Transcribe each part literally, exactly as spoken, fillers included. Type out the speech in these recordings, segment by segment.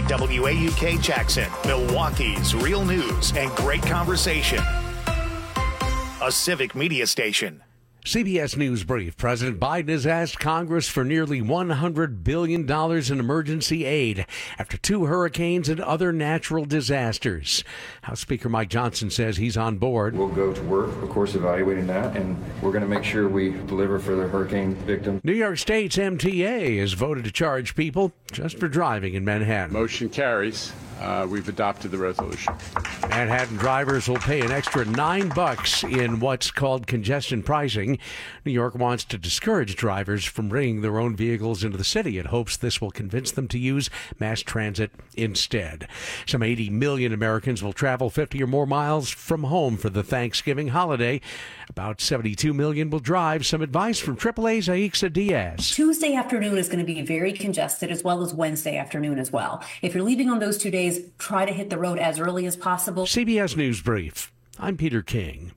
W A U K Jackson, Milwaukee's real news and great conversation. A Civic Media station. C B S News Brief. President Biden has asked Congress for nearly one hundred billion dollars in emergency aid after two hurricanes and other natural disasters. House Speaker Mike Johnson says he's on board. We'll go to work, of course, evaluating that, and we're going to make sure we deliver for the hurricane victims. New York State's M T A has voted to charge people just for driving in Manhattan. Motion carries. Uh, we've adopted the resolution. Manhattan drivers will pay an extra nine bucks in what's called congestion pricing. New York wants to discourage drivers from bringing their own vehicles into the city. It hopes this will convince them to use mass transit instead. Some eighty million Americans will travel fifty or more miles from home for the Thanksgiving holiday. About seventy-two million will drive. Some advice from triple A's Aixa Diaz. Tuesday afternoon is going to be very congested, as well as Wednesday afternoon as well. If you're leaving on those two days, try to hit the road as early as possible. C B S News Brief. I'm Peter King.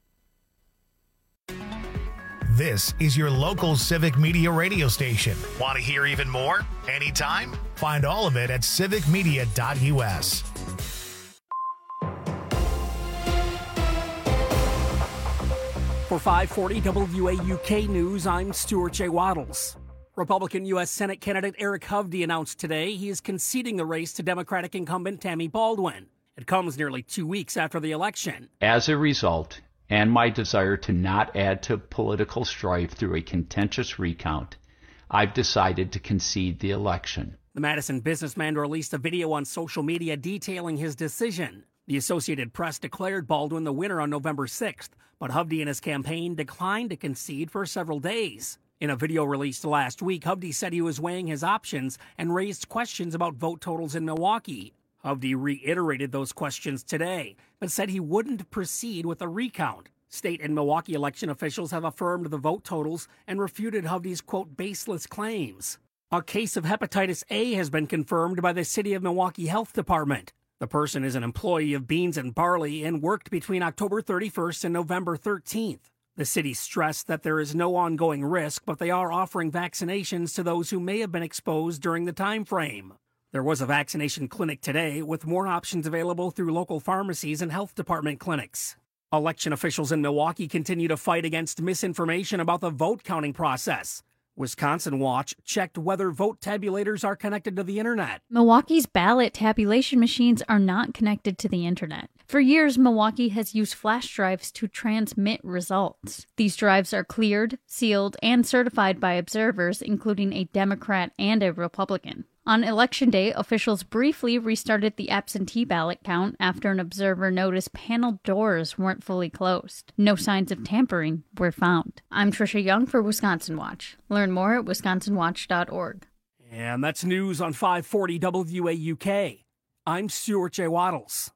This is your local Civic Media radio station. Want to hear even more? Anytime? Find all of it at civic media dot u s. For five forty W A U K News, I'm Stuart J. Waddles. Republican U S Senate candidate Eric Hovde announced today he is conceding the race to Democratic incumbent Tammy Baldwin. It comes nearly two weeks after the election. As a result, and my desire to not add to political strife through a contentious recount, I've decided to concede the election. The Madison businessman released a video on social media detailing his decision. The Associated Press declared Baldwin the winner on November sixth, but Hovde and his campaign declined to concede for several days. In a video released last week, Hovde said he was weighing his options and raised questions about vote totals in Milwaukee. Hovde reiterated those questions today, but said he wouldn't proceed with a recount. State and Milwaukee election officials have affirmed the vote totals and refuted Hovde's, quote, baseless claims. A case of hepatitis A has been confirmed by the City of Milwaukee Health Department. The person is an employee of Beans and Barley and worked between October thirty-first and November thirteenth. The city stressed that there is no ongoing risk, but they are offering vaccinations to those who may have been exposed during the time frame. There was a vaccination clinic today, with more options available through local pharmacies and health department clinics. Election officials in Milwaukee continue to fight against misinformation about the vote counting process. Wisconsin Watch checked whether vote tabulators are connected to the internet. Milwaukee's ballot tabulation machines are not connected to the internet. For years, Milwaukee has used flash drives to transmit results. These drives are cleared, sealed, and certified by observers, including a Democrat and a Republican. On Election Day, officials briefly restarted the absentee ballot count after an observer noticed panel doors weren't fully closed. No signs of tampering were found. I'm Trisha Young for Wisconsin Watch. Learn more at wisconsin watch dot org. And that's news on five forty W A U K. I'm Stuart J. Waddles.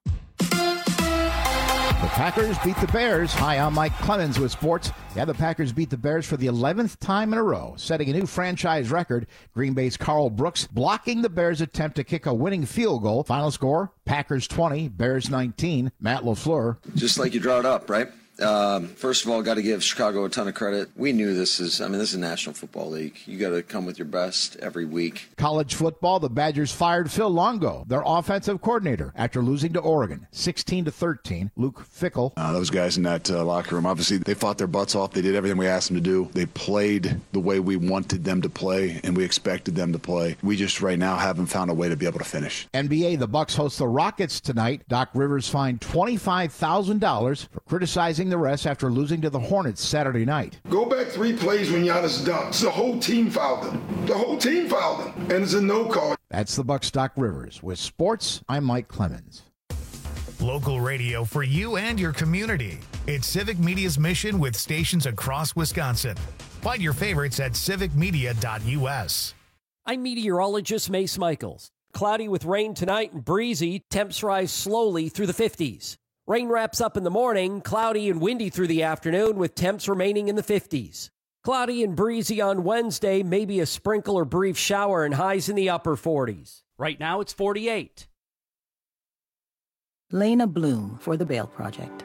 The Packers beat the Bears. Hi, I'm Mike Clemens with sports. Yeah, the Packers beat the Bears for the eleventh time in a row, setting a new franchise record. Green Bay's Carl Brooks blocking the Bears' attempt to kick a winning field goal. Final score, Packers twenty, Bears nineteen. Matt LaFleur. Just like you draw it up, right? Um, first of all, got to give Chicago a ton of credit. We knew this is, I mean, this is National Football League. You got to come with your best every week. College football, the Badgers fired Phil Longo, their offensive coordinator, after losing to Oregon, sixteen to thirteen. Luke Fickell. Uh, those guys in that uh, locker room, obviously, they fought their butts off. They did everything we asked them to do. They played the way we wanted them to play, and we expected them to play. We just right now haven't found a way to be able to finish. N B A, the Bucks host the Rockets tonight. Doc Rivers fined twenty-five thousand dollars for criticizing the refs after losing to the Hornets Saturday night. Go back three plays when Giannis dunks. The whole team fouled him. The whole team fouled him. And it's a no call. That's the Bucks' Doc Rivers. With sports, I'm Mike Clemens. Local radio for you and your community. It's Civic Media's mission with stations across Wisconsin. Find your favorites at civic media dot u s. I'm meteorologist Mace Michaels. Cloudy with rain tonight and breezy. Temps rise slowly through the fifties. Rain wraps up in the morning, cloudy and windy through the afternoon with temps remaining in the fifties. Cloudy and breezy on Wednesday, maybe a sprinkle or brief shower and highs in the upper forties. Right now it's forty-eight. Lena Bloom for the Bail Project.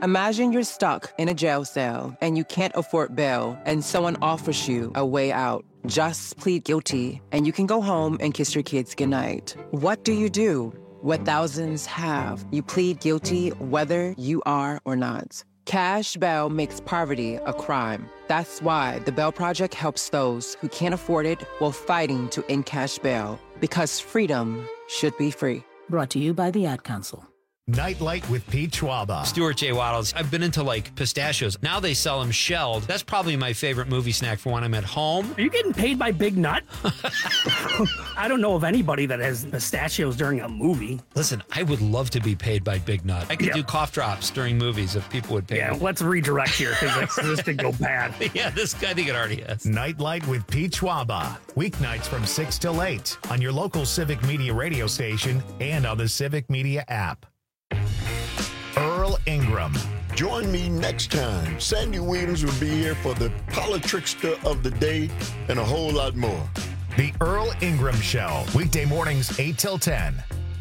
Imagine you're stuck in a jail cell and you can't afford bail and someone offers you a way out. Just plead guilty and you can go home and kiss your kids goodnight. What do you do? What thousands have. You plead guilty whether you are or not. Cash bail makes poverty a crime. That's why the Bail Project helps those who can't afford it while fighting to end cash bail. Because freedom should be free. Brought to you by the Ad Council. Nightlight with Pete Schwaba. Stuart J. Waddles. I've been into like pistachios. Now they sell them shelled. That's probably my favorite movie snack for when I'm at home. Are you getting paid by Big Nut? I don't know of anybody that has pistachios during a movie. Listen, I would love to be paid by Big Nut. I could Yeah. do cough drops during movies if people would pay Yeah, me. let's redirect here because this could go bad. Yeah, this I think it already has. Nightlight with Pete Schwaba. Weeknights from six till eight on your local Civic Media radio station and on the Civic Media app. Earl Ingram. Join me next time. Sandy Williams will be here for the Politrickster of the day and a whole lot more. The Earl Ingram Show. Weekday mornings, eight till ten.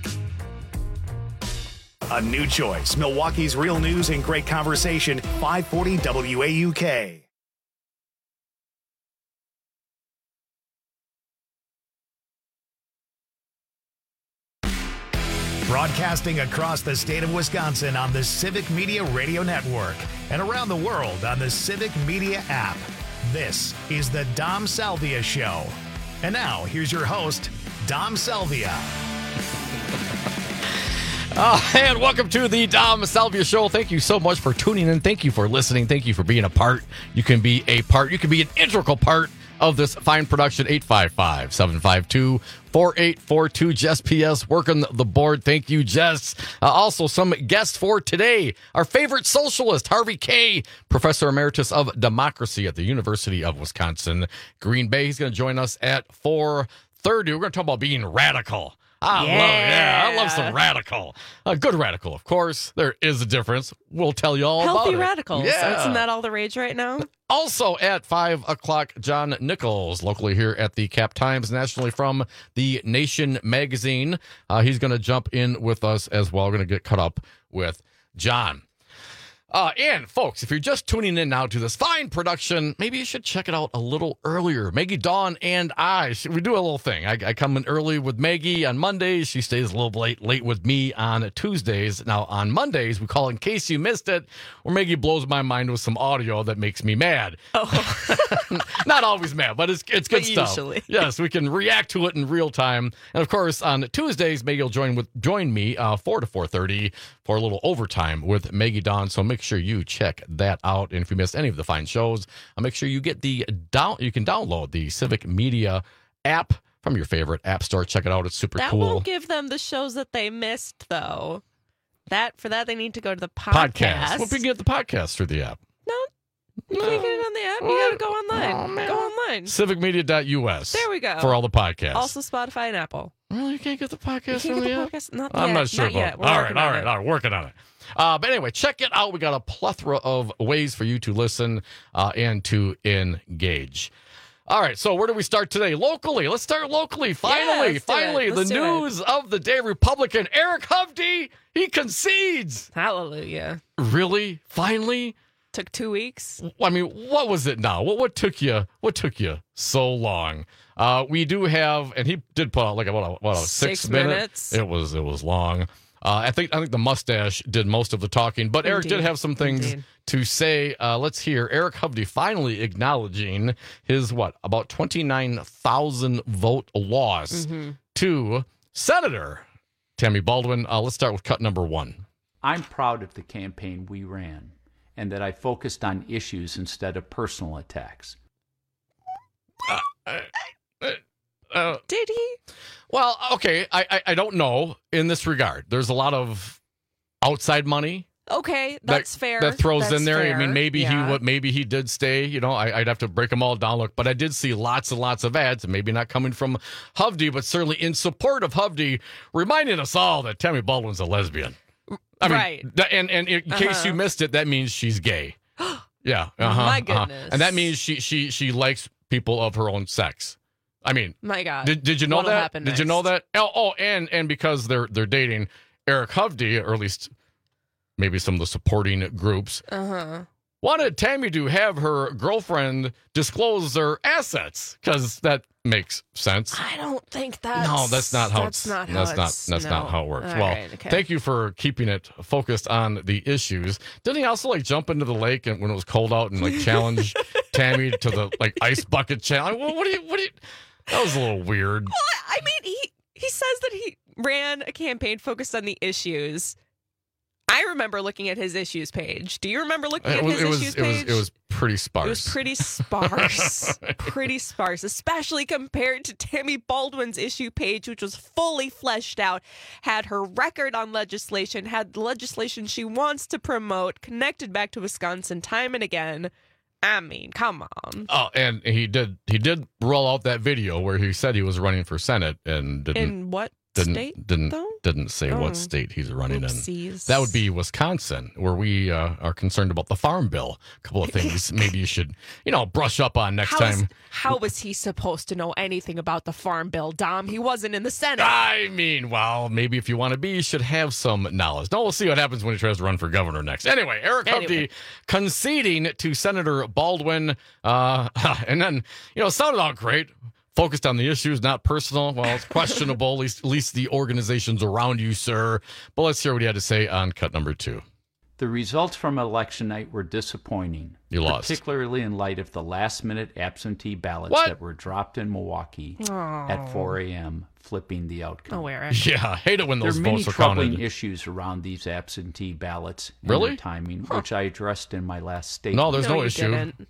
A new choice. Milwaukee's real news and great conversation. five forty W A U K. Broadcasting across the state of Wisconsin on the Civic Media Radio Network and around the world on the Civic Media app. This is the Dom Salvia Show. And now, here's your host, Dom Salvia. Oh, and welcome to the Dom Salvia Show. Thank you so much for tuning in. Thank you for listening. Thank you for being a part. You can be a part. You can be an integral part of this fine production. Eight five five, seven five two, four eight four two. Jess P S working the board. Thank you, Jess. Uh, also, some guests for today. Our favorite socialist, Harvey Kaye, Professor Emeritus of Democracy at the University of Wisconsin, Green Bay. He's going to join us at four thirty. We're going to talk about being radical. I Yeah. love yeah, I love some radical. A good radical, of course. There is a difference. We'll tell you all about Healthy it. radicals. Yeah. Isn't that all the rage right now? Also at five o'clock, John Nichols, locally here at the Cap Times, nationally from the Nation magazine. Uh, he's going to jump in with us as well. We're going to get caught up with John. Uh, and, folks, if you're just tuning in now to this fine production, maybe you should check it out a little earlier. Maggie, Dawn, and I, we do a little thing. I, I come in early with Maggie on Mondays. She stays a little late, late with me on Tuesdays. Now, on Mondays, we call In Case You Missed It, where Maggie blows my mind with some audio that makes me mad. Oh. Not always mad, but it's it's good But stuff. usually. Yes, we can react to it in real time. And, of course, on Tuesdays, Maggie will join, with, join me uh, four to four thirty for a little overtime with Maggie, Dawn. So make sure you check that out. And if you missed any of the fine shows, I'll make sure you get the down. You can download the Civic Media app from your favorite app store. Check it out; it's super That cool. won't give them the shows that they missed, though. That for that they need to go to the podcast. Podcast. Well, we can get the podcast through the app. No, you can't get it on the app. You got to go online. Go online. civic media dot U S. There we go. For all the podcasts. Also Spotify and Apple. Really, you can't get the podcast You from can't the get the app? podcast. Not I'm yet. not sure Not about yet. it. We're All right, working all on right, it. all right. Working on it. Uh, but anyway, check it out. We got a plethora of ways for you to listen uh, and to engage. All right, so where do we start today? Locally. Let's start locally. Finally, let's do it. finally, Let's the do it. news of the day. Republican Eric Hovde, he concedes. Hallelujah. Really? Finally? Took two weeks. I mean, what was it now? What what took you? What took you so long? Uh, we do have, and he did put out like a, what, a, what, a six, Six minute. minutes. It was it was long. Uh, I think I think the mustache did most of the talking, but Eric did Indeed. have some things Indeed. to say. Uh, let's hear Eric Hovde finally acknowledging his what about twenty nine thousand vote loss Mhm. to Senator Tammy Baldwin. Uh, let's start with cut number one. I'm proud of the campaign we ran and that I focused on issues instead of personal attacks. Uh, Did he? Well, okay, I, I I don't know in this regard. There's a lot of outside money Okay, that- that's fair. that throws That's in there. I fair. mean, maybe Yeah. he what maybe he did stay. You know, I, I'd have to break them all down. Look, but I did see lots and lots of ads, and maybe not coming from Hovde, but certainly in support of Hovde, reminding us all that Tammy Baldwin's a lesbian. I mean, Right. th- and and in case Uh-huh. you missed it, that means she's gay. Yeah, uh-huh, My uh-huh. goodness. and that means she she she likes people of her own sex. I mean, My God. did, did you know What'll that? happen Did you know next? that? Oh, oh, and and because they're they're dating, Eric Hovde, or at least maybe some of the supporting groups, Uh-huh. wanted Tammy to have her girlfriend disclose their assets because that makes sense. I don't think that's No, that's not how that's it's not how that's not it's, that's no. not how it works. All well, right, okay. thank you for keeping it focused on the issues. Didn't he also like jump into the lake and when it was cold out and like challenge Tammy to the like ice bucket challenge? Well, what do you what do you that was a little weird. Well, I mean, he he says that he ran a campaign focused on the issues. I remember looking at his issues page. Do you remember looking It at was his it was issues it was page? it was pretty sparse. It was pretty sparse. Pretty sparse, especially compared to Tammy Baldwin's issue page, which was fully fleshed out, had her record on legislation, had the legislation she wants to promote, connected back to Wisconsin time and again. I mean, come on. Oh, and he did he did roll out that video where he said he was running for Senate and didn't In what didn't state, didn't though? didn't say Oh. what state he's running Oopsies. in. That would be Wisconsin, where we uh, are concerned about the farm bill. A couple of things maybe you should, you know, brush up on next How time. is, how was he supposed to know anything about the farm bill, Dom? He wasn't in the Senate. I mean, well, maybe if you want to be, you should have some knowledge. No, we'll see what happens when he tries to run for governor next. Anyway, Eric Anyway. Hovde conceding to Senator Baldwin, uh, and then, you know, it sounded all great. Focused on the issues, not personal. Well, it's questionable, at least, at least the organizations around you, sir. But let's hear what he had to say on cut number two. The results from election night were disappointing. You lost. Particularly in light of the last-minute absentee ballots What? that were dropped in Milwaukee Aw. at four a.m., flipping the outcome. Oh, Eric. Yeah, I hate it when There those are many votes are troubling counted. issues around these absentee ballots and Really? their timing, Huh. which I addressed in my last statement. No, there's no, you issue. didn't.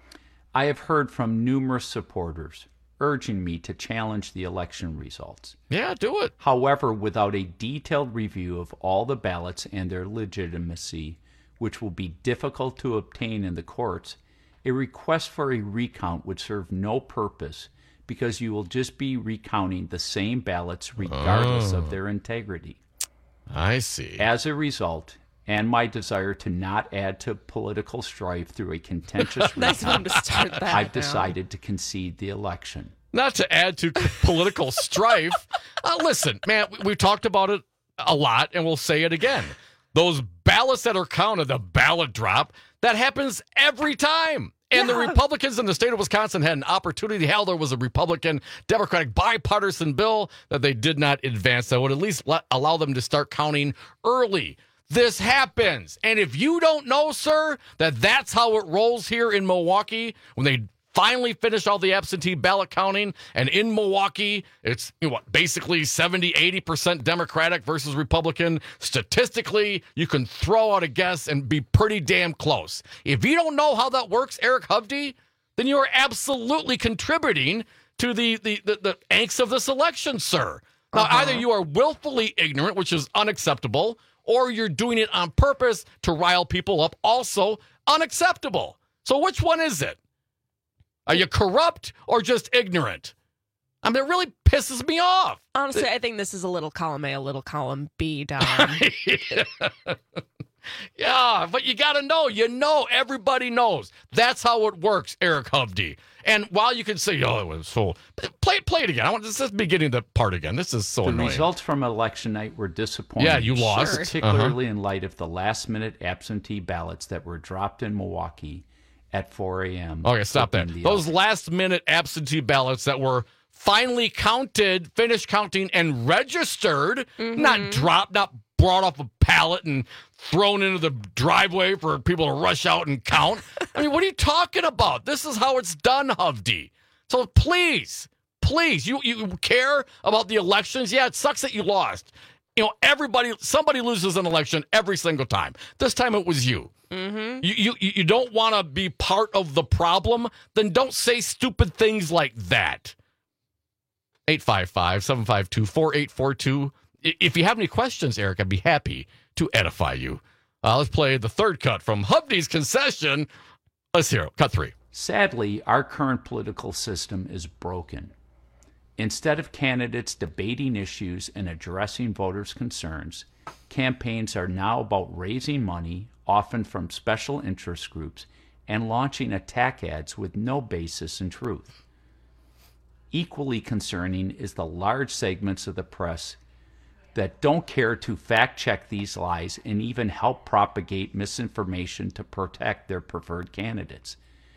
I have heard from numerous supporters urging me to challenge the election results. Yeah, do it. However, without a detailed review of all the ballots and their legitimacy, which will be difficult to obtain in the courts, a request for a recount would serve no purpose because you will just be recounting the same ballots regardless Oh. of their integrity. I see. As a result, and my desire to not add to political strife through a contentious Nice of him recount, to start that I've now. decided to concede the election. Not to add to political strife. Uh, listen, man, we- we've talked about it a lot, and we'll say it again. Those ballots that are counted, the ballot drop, that happens every time. And the Yeah. Republicans in the state of Wisconsin had an opportunity. Hell, there was a Republican, Democratic bipartisan bill that they did not advance that would at least let, allow them to start counting early. This happens. And if you don't know, sir, that that's how it rolls here in Milwaukee, when they finally finish all the absentee ballot counting, and in Milwaukee, it's you know what, basically seventy, eighty percent Democratic versus Republican. Statistically, you can throw out a guess and be pretty damn close. If you don't know how that works, Eric Hovde, then you are absolutely contributing to the, the, the, the angst of this election, sir. Now, Uh-huh. either you are willfully ignorant, which is unacceptable, or you're doing it on purpose to rile people up, also unacceptable. So which one is it? Are you corrupt or just ignorant? I mean, it really pisses me off. Honestly, I think this is a little column A, a little column B, Dom. Yeah, but you got to know. You know, everybody knows. That's how it works, Eric Hovde. And while you can say, oh, it was so... Play, play it again. I want this is beginning the part again. This is so The annoying. results from election night were disappointing. Yeah, you lost. Sure. Particularly Uh-huh. in light of the last-minute absentee ballots that were dropped in Milwaukee at four a.m. Okay, stop that. flipping the Those last-minute absentee ballots that were finally counted, finished counting, and registered, Mm-hmm. not dropped, not brought off a pallet and thrown into the driveway for people to rush out and count. I mean, what are you talking about? This is how it's done, Hovde. So please, please, you, you care about the elections? Yeah, it sucks that you lost. You know, everybody, somebody loses an election every single time. This time it was you. Mm-hmm. You you you don't want to be part of the problem? Then don't say stupid things like that. eight five five, seven five two, four eight four two. If you have any questions, Eric, I'd be happy to edify you. Uh, let's play the third cut from Hovde's concession. Let's hear it. Cut three. Sadly, our current political system is broken. Instead of candidates debating issues and addressing voters' concerns, campaigns are now about raising money, often from special interest groups, and launching attack ads with no basis in truth. Equally concerning is the large segments of the press that don't care to fact check these lies and even help propagate misinformation to protect their preferred candidates.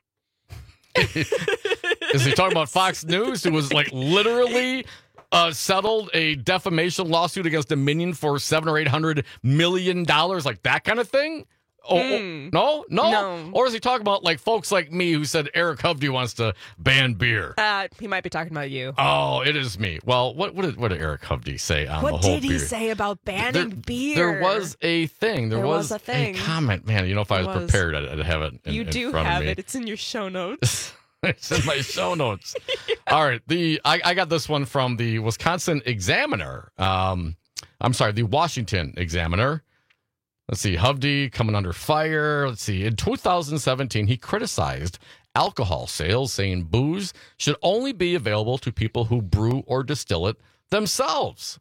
Is he talking about Fox News, who was like literally uh, settled a defamation lawsuit against Dominion for seven or eight hundred million dollars, like that kind of thing? Oh, Mm. oh, no, no, No. Or is he talking about like folks like me who said Eric Hovde wants to ban beer? Uh, he might be talking about you. Oh, it is me. Well, what what did, what did Eric Hovde say on What the whole did he beer? say about banning there, beer? There was a thing. There, There was, was a thing. comment. Man, you know, if I was, There was. prepared, I'd, I'd have it in, you in do front have of me. it. It's in your show notes. It's in my show notes. yeah. All right. The I, I got this one from the Wisconsin Examiner. Um, I'm sorry, the Washington Examiner. Let's see, Hovde coming under fire. Let's see. In two thousand seventeen, he criticized alcohol sales, saying booze should only be available to people who brew or distill it themselves.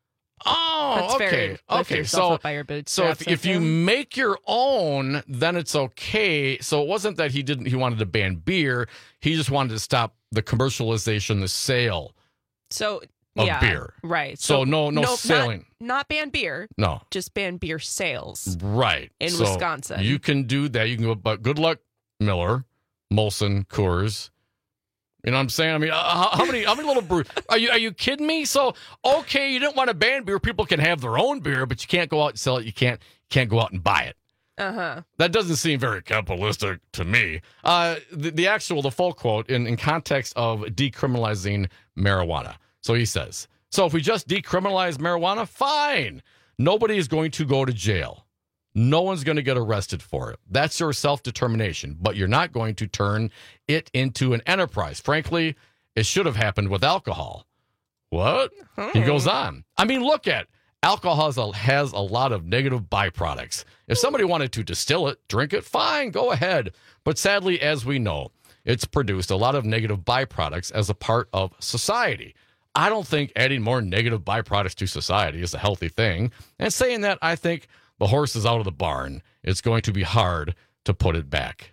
Oh, That's okay. very lift okay. yourself So, up by your so if, bootstraps if of you him. make your own, then it's okay. So it wasn't that he didn't he wanted to ban beer. He just wanted to stop the commercialization, the sale So of yeah, beer. right? So no- no not- selling. Not, ban beer. No. just ban beer sales. Right. In So Wisconsin. You can do that. You can go, but good luck, Miller, Molson, Coors. You know what I'm saying? I mean, uh, how, how many how many little brew are you are you kidding me? So okay, you didn't want to ban beer. People can have their own beer, but you can't go out and sell it. You can't can't go out and buy it. Uh huh. That doesn't seem very capitalistic to me. Uh, the, the actual, the full quote in, in context of decriminalizing marijuana. So he says, so if we just decriminalize marijuana, fine. Nobody is going to go to jail. No one's going to get arrested for it. That's your self-determination, but you're not going to turn it into an enterprise. Frankly, it should have happened with alcohol. What? He goes on. I mean, look at alcohol has a, has a lot of negative byproducts. If somebody wanted to distill it, drink it, fine, go ahead. But sadly, as we know, it's produced a lot of negative byproducts as a part of society. I don't think adding more negative byproducts to society is a healthy thing. And saying that, I think the horse is out of the barn. It's going to be hard to put it back.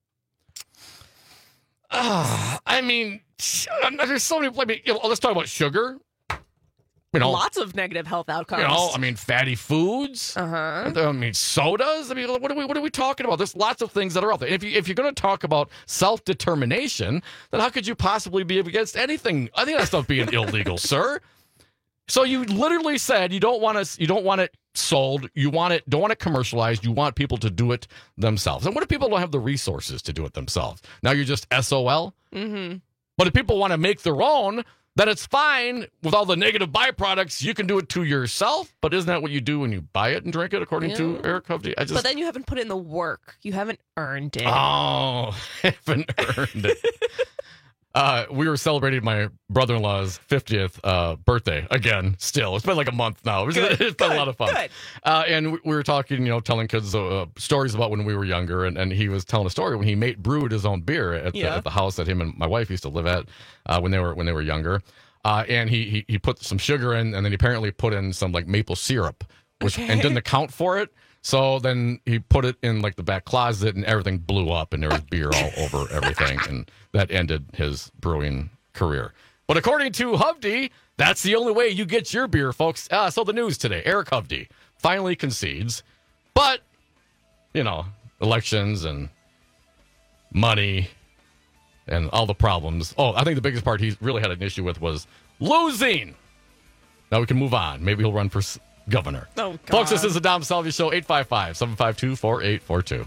Ah, I mean, there's so many. I mean, you know, let's talk about sugar. You know, Lots of negative health outcomes. You know, I mean, fatty foods. Uh huh. I mean, sodas. I mean, what are we what are we talking about? There's lots of things that are out there. And if you if you're going to talk about self determination, then how could you possibly be against anything? I think that stuff being illegal, sir. So you literally said you don't want to you don't want it sold. You want it don't want it commercialized. You want people to do it themselves. And what if people don't have the resources to do it themselves? Now you're just S O L. Mm-hmm. But if people want to make their own, then it's fine with all the negative byproducts. You can do it to yourself. But isn't that what you do when you buy it and drink it, according Yeah. to Eric Hovde? I just, But then you haven't put in the work. You haven't earned it. oh, haven't earned it. Uh, we were celebrating my brother-in-law's fiftieth uh, birthday again. Still, it's been like a month now. It's, Good, it's been good, a lot of fun. good. Uh, and we we were talking, you know, telling kids uh, stories about when we were younger, and, and he was telling a story when he made brewed his own beer at, the, Yeah. at the house that him and my wife used to live at uh, when they were when they were younger. Uh, and he, he he put some sugar in, and then he apparently put in some like maple syrup, which Okay. and didn't account for it. So then he put it in like the back closet, and everything blew up, and there was beer all over everything, and that ended his brewing career. But according to Hovde, that's the only way you get your beer, folks. Uh, so the news today, Eric Hovde finally concedes, but you know, elections and money and all the problems. Oh, I think the biggest part he's really had an issue with was losing. Now we can move on. Maybe he'll run for s- governor. Oh, God. Folks, this is the Dom Salvi Show, eight five five, seven five two, four eight four two.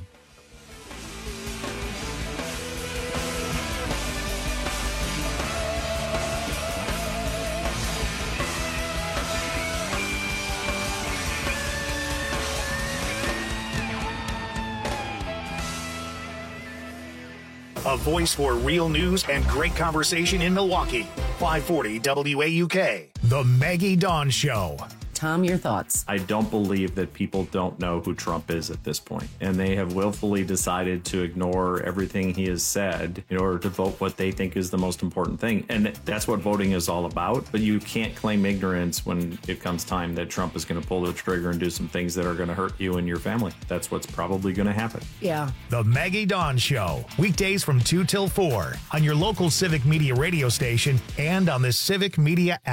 A voice for real news and great conversation in Milwaukee. five forty W A U K. The Maggie Dawn Show. Tom, your thoughts? I don't believe that people don't know who Trump is at this point, and they have willfully decided to ignore everything he has said in order to vote what they think is the most important thing. And that's what voting is all about. But you can't claim ignorance when it comes time that Trump is going to pull the trigger and do some things that are going to hurt you and your family. That's what's probably going to happen. Yeah. The Maggie Dawn Show. Weekdays from two till four on your local Civic Media radio station and on the Civic Media app.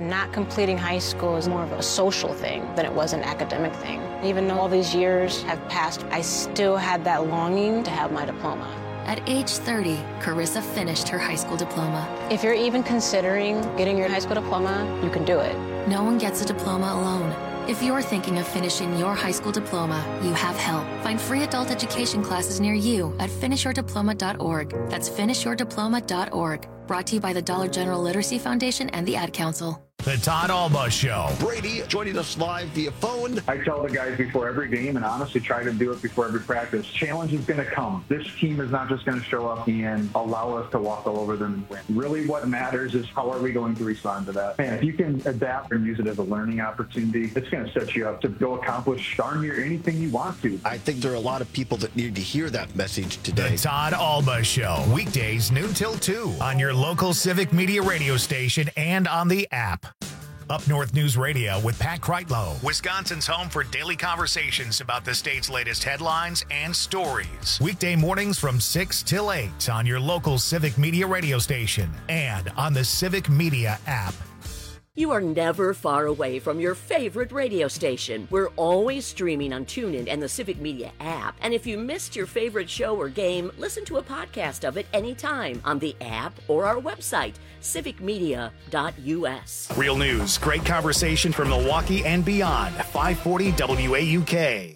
Not completing high school is more of a social thing than it was an academic thing. Even though all these years have passed, I still had that longing to have my diploma. At age thirty, Carissa finished her high school diploma. If you're even considering getting your high school diploma, you can do it. No one gets a diploma alone. If you're thinking of finishing your high school diploma, you have help. Find free adult education classes near you at finish your diploma dot org. That's finish your diploma dot org. Brought to you by the Dollar General Literacy Foundation and the Ad Council. The Todd Alba Show. Brady joining us live via phone. I tell the guys before every game, and honestly try to do it before every practice, challenge is going to come. This team is not just going to show up and allow us to walk all over them and win. Really what matters is how are we going to respond to that. And if you can adapt and use it as a learning opportunity, it's going to set you up to go accomplish darn near anything you want to. I think there are a lot of people that need to hear that message today. The Todd Alba Show. Weekdays noon till two on your local Civic Media radio station and on the app. Up North News Radio with Pat Kreitlow, Wisconsin's home for daily conversations about the state's latest headlines and stories. Weekday mornings from six till eight on your local Civic Media radio station and on the Civic Media app. You are never far away from your favorite radio station. We're always streaming on TuneIn and the Civic Media app. And if you missed your favorite show or game, listen to a podcast of it anytime on the app or our website, civic media dot u s. Real news, great conversation from Milwaukee and beyond. five forty W A U K.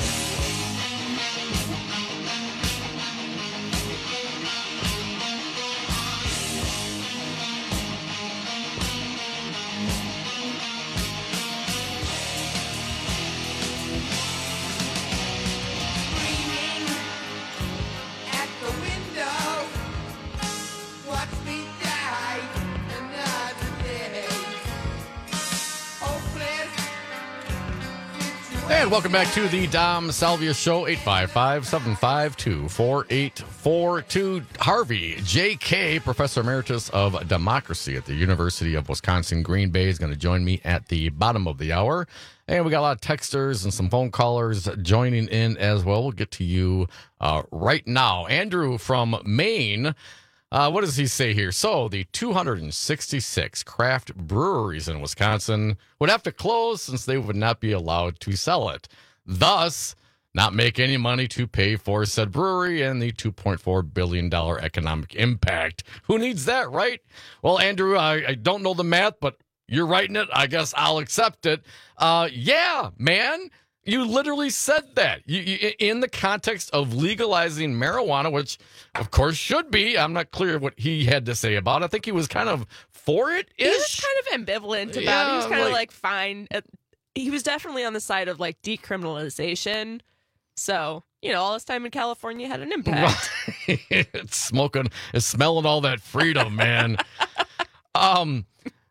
And welcome back to the Dom Salvia Show, eight five five, seven five two, four eight four two. Harvey J K, Professor Emeritus of Democracy at the University of Wisconsin Green Bay, is going to join me at the bottom of the hour. And we got a lot of texters and some phone callers joining in as well. We'll get to you uh, right now. Andrew from Maine. Uh, what does he say here? So the two hundred sixty-six craft breweries in Wisconsin would have to close since they would not be allowed to sell it. Thus, not make any money to pay for said brewery and the two point four billion dollars economic impact. Who needs that, right? Well, Andrew, I, I don't know the math, but you're writing it. I guess I'll accept it. Uh, yeah, man. You literally said that you, you, in the context of legalizing marijuana, which, of course, should be. I'm not clear what he had to say about it. I think he was kind of for it. He was kind of ambivalent about Yeah, it. He was kind like- of like, fine. Uh, He was definitely on the side of like decriminalization. So, you know, all this time in California had an impact. It's smoking, it's smelling all that freedom, man. um.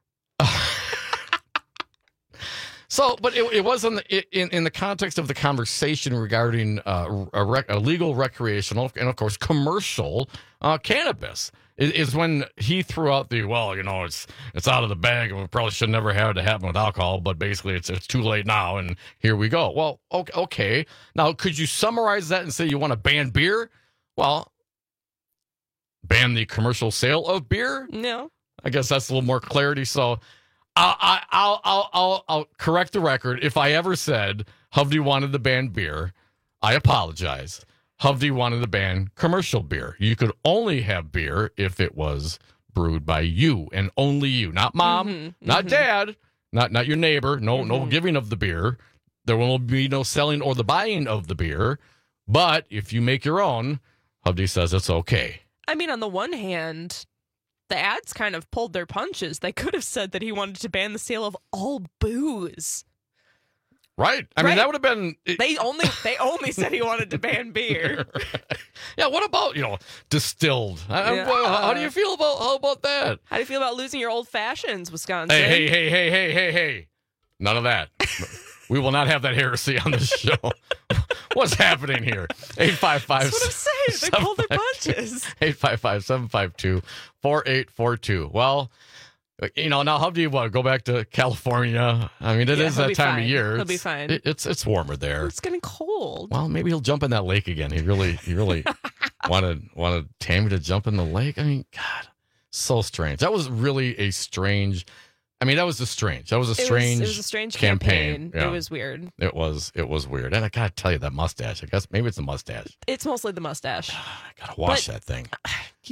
So, but it, it was in the, in in the context of the conversation regarding uh, a, rec, a legal, recreational, and of course commercial uh, cannabis is, is when he threw out the well, you know, it's it's out of the bag, and we probably should never have it to happen with alcohol, but basically it's it's too late now, and here we go. Well, okay, okay. Now, could you summarize that and say you want to ban beer? Well, ban the commercial sale of beer? No. I guess that's a little more clarity. So. I, I'll, I'll, I'll, I'll correct the record. If I ever said Hovde wanted to ban beer, I apologize. Hovde wanted to ban commercial beer. You could only have beer if it was brewed by you and only you, not mom, Mm-hmm, not mm-hmm. dad, not not your neighbor. No, no Mhm. giving of the beer. There will be no selling or the buying of the beer. But if you make your own, Hovde says it's okay. I mean, on the one hand, the ads kind of pulled their punches. They could have said that he wanted to ban the sale of all booze. Right. I mean, Right. that would have been. They only they only said he wanted to ban beer. Yeah, what about, you know, distilled? I- Yeah. How, how do you feel about how about that? How do you feel about losing your old fashions, Wisconsin? Hey, hey, hey, hey, hey, hey, hey. None of that. We will not have that heresy on this show. What's happening here? eight five five That's what I'm saying. They pulled their punches. eight five five, seven five two, four eight four two. Well, you know, now how do you want to go back to California? I mean, it Yeah, is he'll that be time fine. of year. He'll be It's- fine. it- it's it's warmer there. It's getting cold. Well, maybe he'll jump in that lake again. He really, he really wanted wanted Tammy to jump in the lake. I mean, God, so strange. That was really a strange I mean, that was a strange. That was a It strange. was, it was a strange campaign. campaign. Yeah. It was weird. It was. It was weird. And I gotta tell you, that mustache. I guess maybe it's the mustache. It's mostly the mustache. I gotta wash But- that thing. You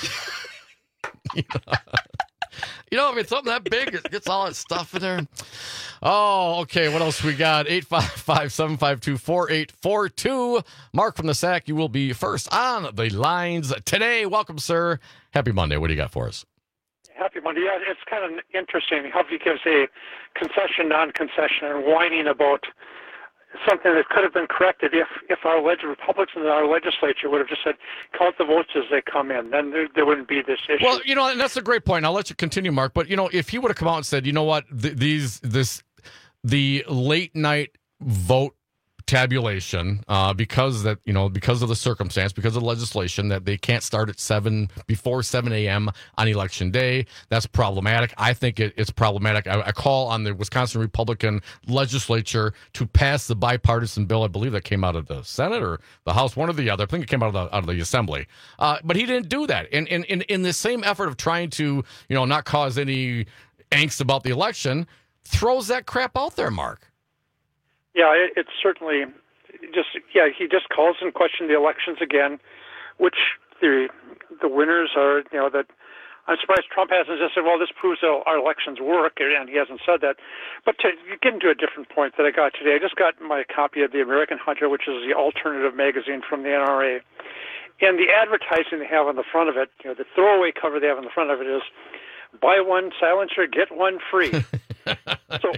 You know, I mean, something that big, it gets all that stuff in there. Oh, okay. What else we got? eight five five, seven five two, four eight four two. Mark from the S A C, you will be first on the lines today. Welcome, sir. Happy Monday. What do you got for us? Happy Monday. Yeah, it's kind of interesting how he gives a concession, non-concession, and whining about something that could have been corrected if, if our leg- Republicans in our legislature would have just said, count the votes as they come in. Then there, there wouldn't be this issue. Well, you know, and that's a great point. I'll let you continue, Mark. But, you know, if he would have come out and said, you know what, th- these, this, the late night vote tabulation, uh, because that, you know, because of the circumstance, because of the legislation that they can't start at seven before seven a.m. on election day. That's problematic. I think it, it's problematic. I, I call on the Wisconsin Republican legislature to pass the bipartisan bill. I believe that came out of the Senate or the House, one or the other. I think it came out of the, out of the Assembly. Uh, but he didn't do that. And in, in, in the same effort of trying to, you know, not cause any angst about the election, throws that crap out there, Mark. Yeah, it, it's certainly just, yeah, he just calls in question the elections again, which the the winners are, you know, that I'm surprised Trump hasn't just said, well, this proves that our elections work, and he hasn't said that. But to get into a different point that I got today, I just got my copy of the American Hunter, which is the alternative magazine from the N R A. And the advertising they have on the front of it, you know, the throwaway cover they have on the front of it is, buy one silencer, get one free. So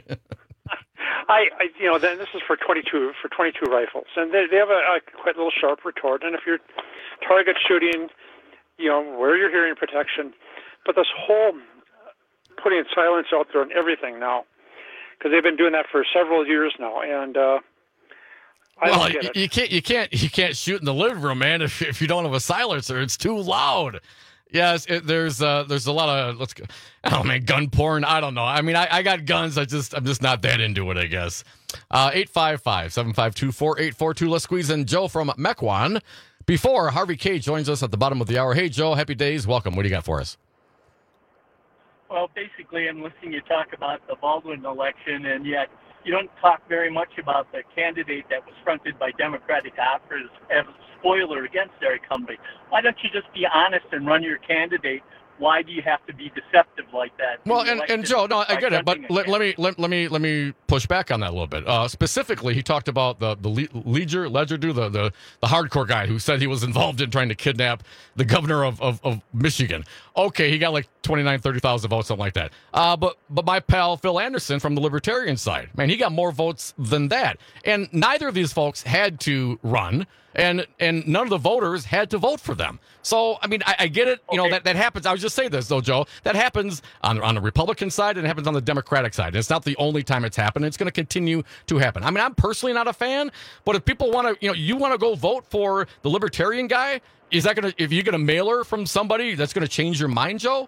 I, I, you know, then this is for twenty-two for twenty-two rifles, and they, they have a, a quite little sharp retort. And if you're target shooting, you know, wear your hearing protection. But this whole putting silence out there on everything now, because they've been doing that for several years now, and uh, I well, don't get you, it. you can't, you can't, you can't shoot in the living room, man. If if you don't have a silencer, it's too loud. Yes, it, there's uh, there's a lot of let's go. Oh man, gun porn. I don't know. I mean, I, I got guns. I just I'm just not that into it. I guess. Uh, eight five five seven five two four eight four two. Let's squeeze in Joe from Mequon before Harvey K joins us at the bottom of the hour. Hey Joe, happy days. Welcome. What do you got for us? Well, basically, I'm listening you talk about the Baldwin election, and yet you don't talk very much about the candidate that was fronted by Democratic operatives as a spoiler against their incumbent. Why don't you just be honest and run your candidate? Why do you have to be deceptive like that? Well, and, and Joe, no, I get it, but let, let me let, let me let me push back on that a little bit. Uh, specifically, he talked about the the Ledger Ledger do the, the the hardcore guy who said he was involved in trying to kidnap the governor of, of, of Michigan. Okay, he got like twenty-nine, thirty thousand votes, something like that. Uh, but but my pal Phil Anderson from the Libertarian side, man, he got more votes than that. And neither of these folks had to run. And and none of the voters had to vote for them. So, I mean, I, I get it. You okay. know, that, that happens. I was just saying this, though, Joe. That happens on, on the Republican side and it happens on the Democratic side. And it's not the only time it's happened. It's going to continue to happen. I mean, I'm personally not a fan, but if people want to, you know, you want to go vote for the Libertarian guy, is that going to, if you get a mailer from somebody, that's going to change your mind, Joe?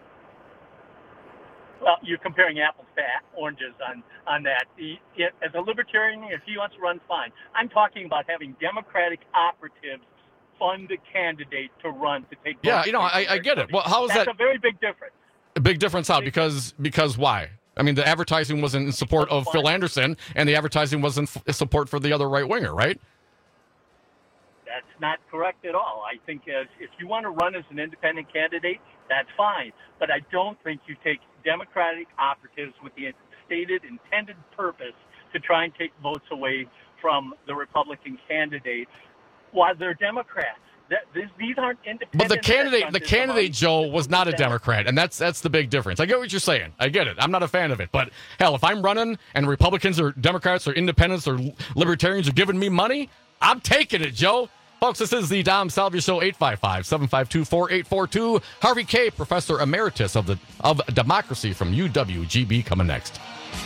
Well, you're comparing apples to oranges on, on that. He, it, as a libertarian, if he wants to run, fine. I'm talking about having Democratic operatives fund a candidate to run to take. Yeah, you know, I, I get it. Well, how is That's that? That's a very big difference. A big difference how? Because because why? I mean, the advertising wasn't in support of Phil Anderson, and the advertising wasn't in support for the other right winger, right? That's not correct at all. I think as, if you want to run as an independent candidate, that's fine. But I don't think you take Democratic operatives with the stated intended purpose to try and take votes away from the Republican candidates while they're Democrats. That, this, these aren't independent. But the candidate, the candidate, Joe, was not a Democrat, and that's that's the big difference. I get what you're saying. I get it. I'm not a fan of it. But hell, if I'm running and Republicans or Democrats or independents or libertarians are giving me money, I'm taking it, Joe. Folks, this is the Dom Salvia Show, eight five five, seven five two, four eight four two. Harvey K., Professor Emeritus of the of Democracy from U W G B, coming next.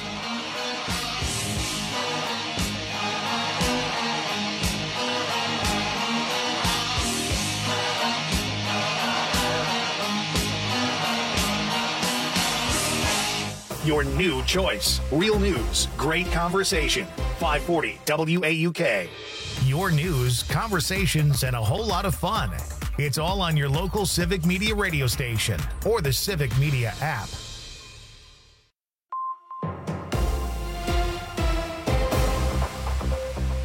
Your new choice. Real news, great conversation. five forty W A U K. Your news, conversations, and a whole lot of fun. It's all on your local Civic Media radio station or the Civic Media app.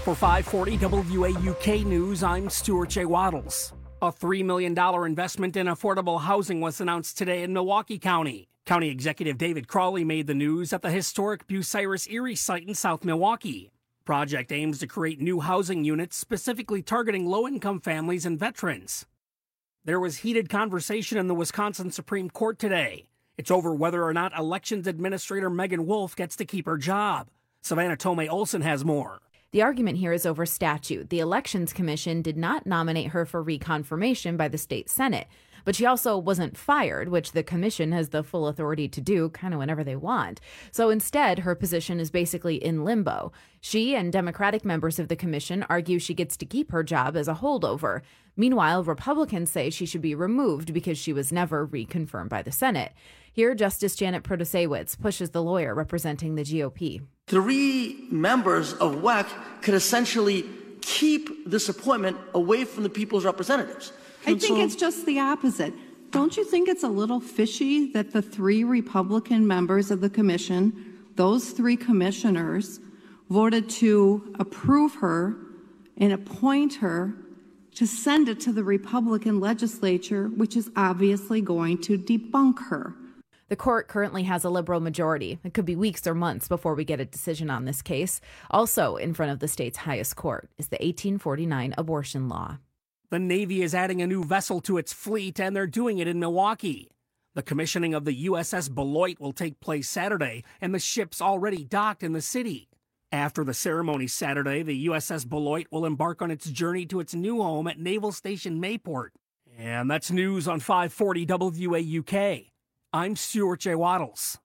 For five forty W A U K News, I'm Stuart J. Waddles. A three million dollars investment in affordable housing was announced today in Milwaukee County. County Executive David Crawley made the news at the historic Bucyrus-Erie site in South Milwaukee. Project aims to create new housing units specifically targeting low-income families and veterans. There was heated conversation in the Wisconsin Supreme Court today. It's over whether or not Elections Administrator Megan Wolf gets to keep her job. Savannah Tomei Olson has more. The argument here is over statute. The Elections Commission did not nominate her for reconfirmation by the state Senate, but she also wasn't fired, which the commission has the full authority to do kind of whenever they want. So instead, her position is basically in limbo. She and Democratic members of the commission argue she gets to keep her job as a holdover. Meanwhile, Republicans say she should be removed because she was never reconfirmed by the Senate. Here, Justice Janet Protasiewicz pushes the lawyer representing the G O P. Three members of W E C could essentially keep this appointment away from the people's representatives. I think so, it's just the opposite. Don't you think it's a little fishy that the three Republican members of the commission, those three commissioners, voted to approve her and appoint her to send it to the Republican legislature, which is obviously going to debunk her? The court currently has a liberal majority. It could be weeks or months before we get a decision on this case. Also in front of the state's highest court is the eighteen forty-nine abortion law. The Navy is adding a new vessel to its fleet, and they're doing it in Milwaukee. The commissioning of the U S S Beloit will take place Saturday, and the ship's already docked in the city. After the ceremony Saturday, the U S S Beloit will embark on its journey to its new home at Naval Station Mayport. And that's news on five forty W A U K. I'm Stuart J. Waddles.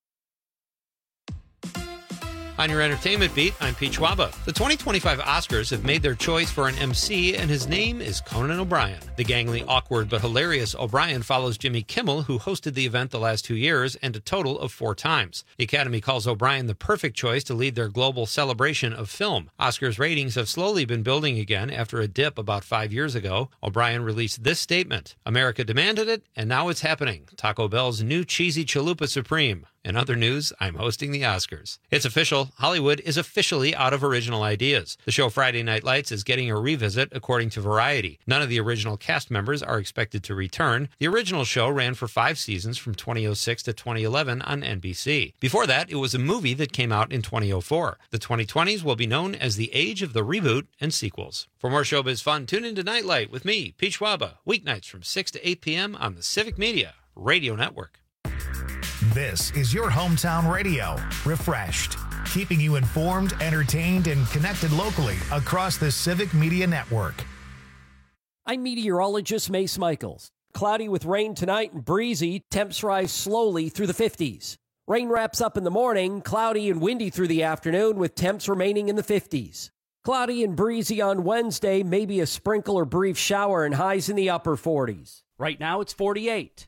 On your entertainment beat, I'm Pete Schwaba. The twenty twenty-five Oscars have made their choice for an M C, and his name is Conan O'Brien. The gangly, awkward, but hilarious O'Brien follows Jimmy Kimmel, who hosted the event the last two years, and a total of four times. The Academy calls O'Brien the perfect choice to lead their global celebration of film. Oscars ratings have slowly been building again after a dip about five years ago. O'Brien released this statement: America demanded it, and now it's happening. Taco Bell's new cheesy chalupa supreme. In other news, I'm hosting the Oscars. It's official. Hollywood is officially out of original ideas. The show Friday Night Lights is getting a revisit, according to Variety. None of the original cast members are expected to return. The original show ran for five seasons from twenty oh six to twenty eleven on N B C. Before that, it was a movie that came out in twenty oh four. The twenty twenties will be known as the age of the reboot and sequels. For more showbiz fun, tune in to Nightlight with me, Pete Schwaba, weeknights from six to eight p.m. on the Civic Media Radio Network. This is your hometown radio, refreshed, keeping you informed, entertained, and connected locally across the Civic Media Network. I'm meteorologist Mace Michaels. Cloudy with rain tonight and breezy. Temps rise slowly through the fifties. Rain wraps up in the morning, cloudy and windy through the afternoon with temps remaining in the fifties. Cloudy and breezy on Wednesday, maybe a sprinkle or brief shower and highs in the upper forties. Right now it's forty-eight.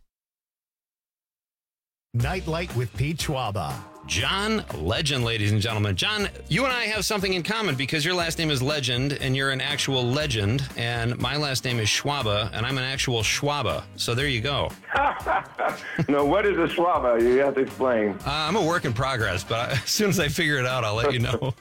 Nightlight with Pete Schwaba. John Legend, ladies and gentlemen. John, you and I have something in common because your last name is Legend and you're an actual legend, and my last name is Schwaba and I'm an actual Schwaba. So there you go. No, what is a Schwaba? You have to explain. Uh, I'm a work in progress, but I, as soon as I figure it out, I'll let you know.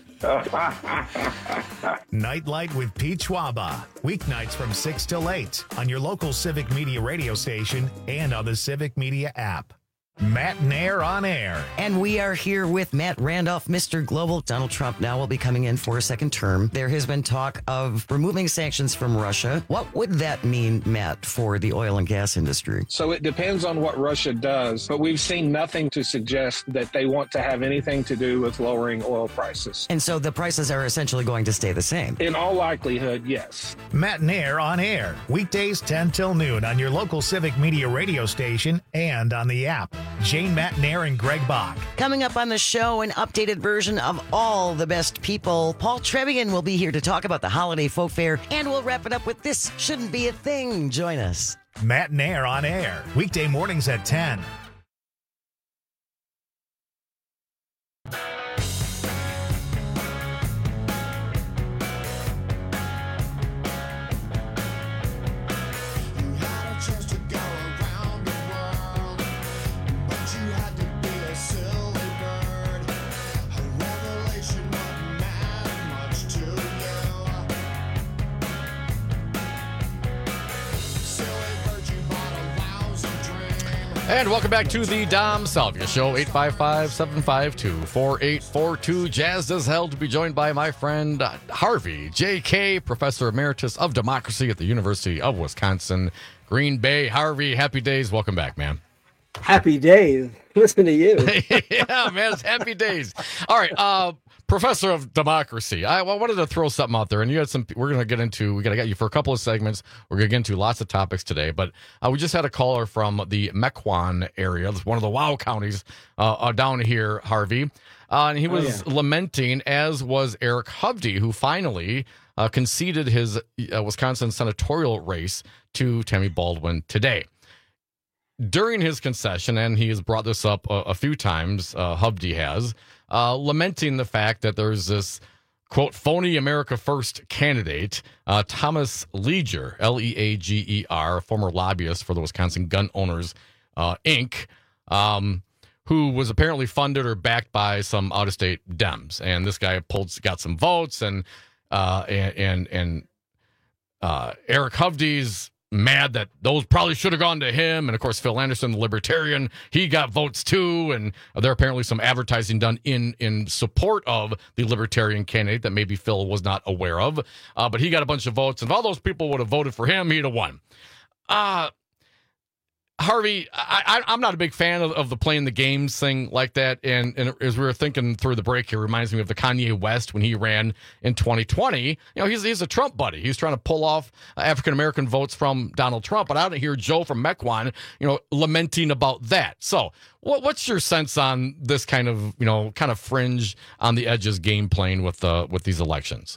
Nightlight with Pete Schwaba. Weeknights from six till eight on your local Civic Media radio station and on the Civic Media app. Matt Nair on air. And we are here with Matt Randolph, Mister Global. Donald Trump now will be coming in for a second term. There has been talk of removing sanctions from Russia. What would that mean, Matt, for the oil and gas industry? So it depends on what Russia does, but we've seen nothing to suggest that they want to have anything to do with lowering oil prices. And so the prices are essentially going to stay the same? In all likelihood, yes. Matt Nair on air. Weekdays ten till noon on your local Civic Media radio station and on the app. Jane Matt Nair and Greg Bach. Coming up on the show, an updated version of All the Best People. Paul Trevian will be here to talk about the holiday folk fair, and we'll wrap it up with This Shouldn't Be a Thing. Join us. Matt Nair on air. Weekday mornings at ten. Silly bird, a revelation, but not much to get. And welcome back to the Dom Salvia Show, eight five five, seven five two, four eight four two. Jazzed as hell to be joined by my friend uh, Harvey J K, Professor Emeritus of Democracy at the University of Wisconsin, Green Bay. Harvey, happy days. Welcome back, man. Happy days. Listen to you. Yeah, man, it's happy days. All right, uh, Professor of Democracy. I, I wanted to throw something out there, and you had some. We're going to get into. We got to get you for a couple of segments. We're going to get into lots of topics today, but uh, we just had a caller from the Mequon area, one of the WOW counties uh, uh, down here, Harvey, uh, and he was oh, yeah. lamenting, as was Eric Hovde, who finally uh, conceded his uh, Wisconsin senatorial race to Tammy Baldwin today. During his concession, and he has brought this up a, a few times, uh, Hovde has, uh, lamenting the fact that there's this, quote, phony America First candidate, uh, Thomas Leager, L E A G E R, former lobbyist for the Wisconsin Gun Owners, uh, Incorporated, um, who was apparently funded or backed by some out-of-state Dems. And this guy pulled, got some votes, and uh, and and, and uh, Eric Hovde's mad that those probably should have gone to him. And of course, Phil Anderson, the Libertarian, he got votes too. And there are apparently some advertising done in, in support of the Libertarian candidate that maybe Phil was not aware of. Uh, but he got a bunch of votes. And if all those people would have voted for him, he'd have won. Uh, Harvey, I, I, I'm not a big fan of, of the playing the games thing like that. And, and as we were thinking through the break here, it reminds me of the Kanye West when he ran in twenty twenty. You know, he's he's a Trump buddy. He's trying to pull off African-American votes from Donald Trump. But I don't hear Joe from Mequon, you know, lamenting about that. So what, what's your sense on this kind of, you know, kind of fringe on the edges game playing with, uh, with these elections?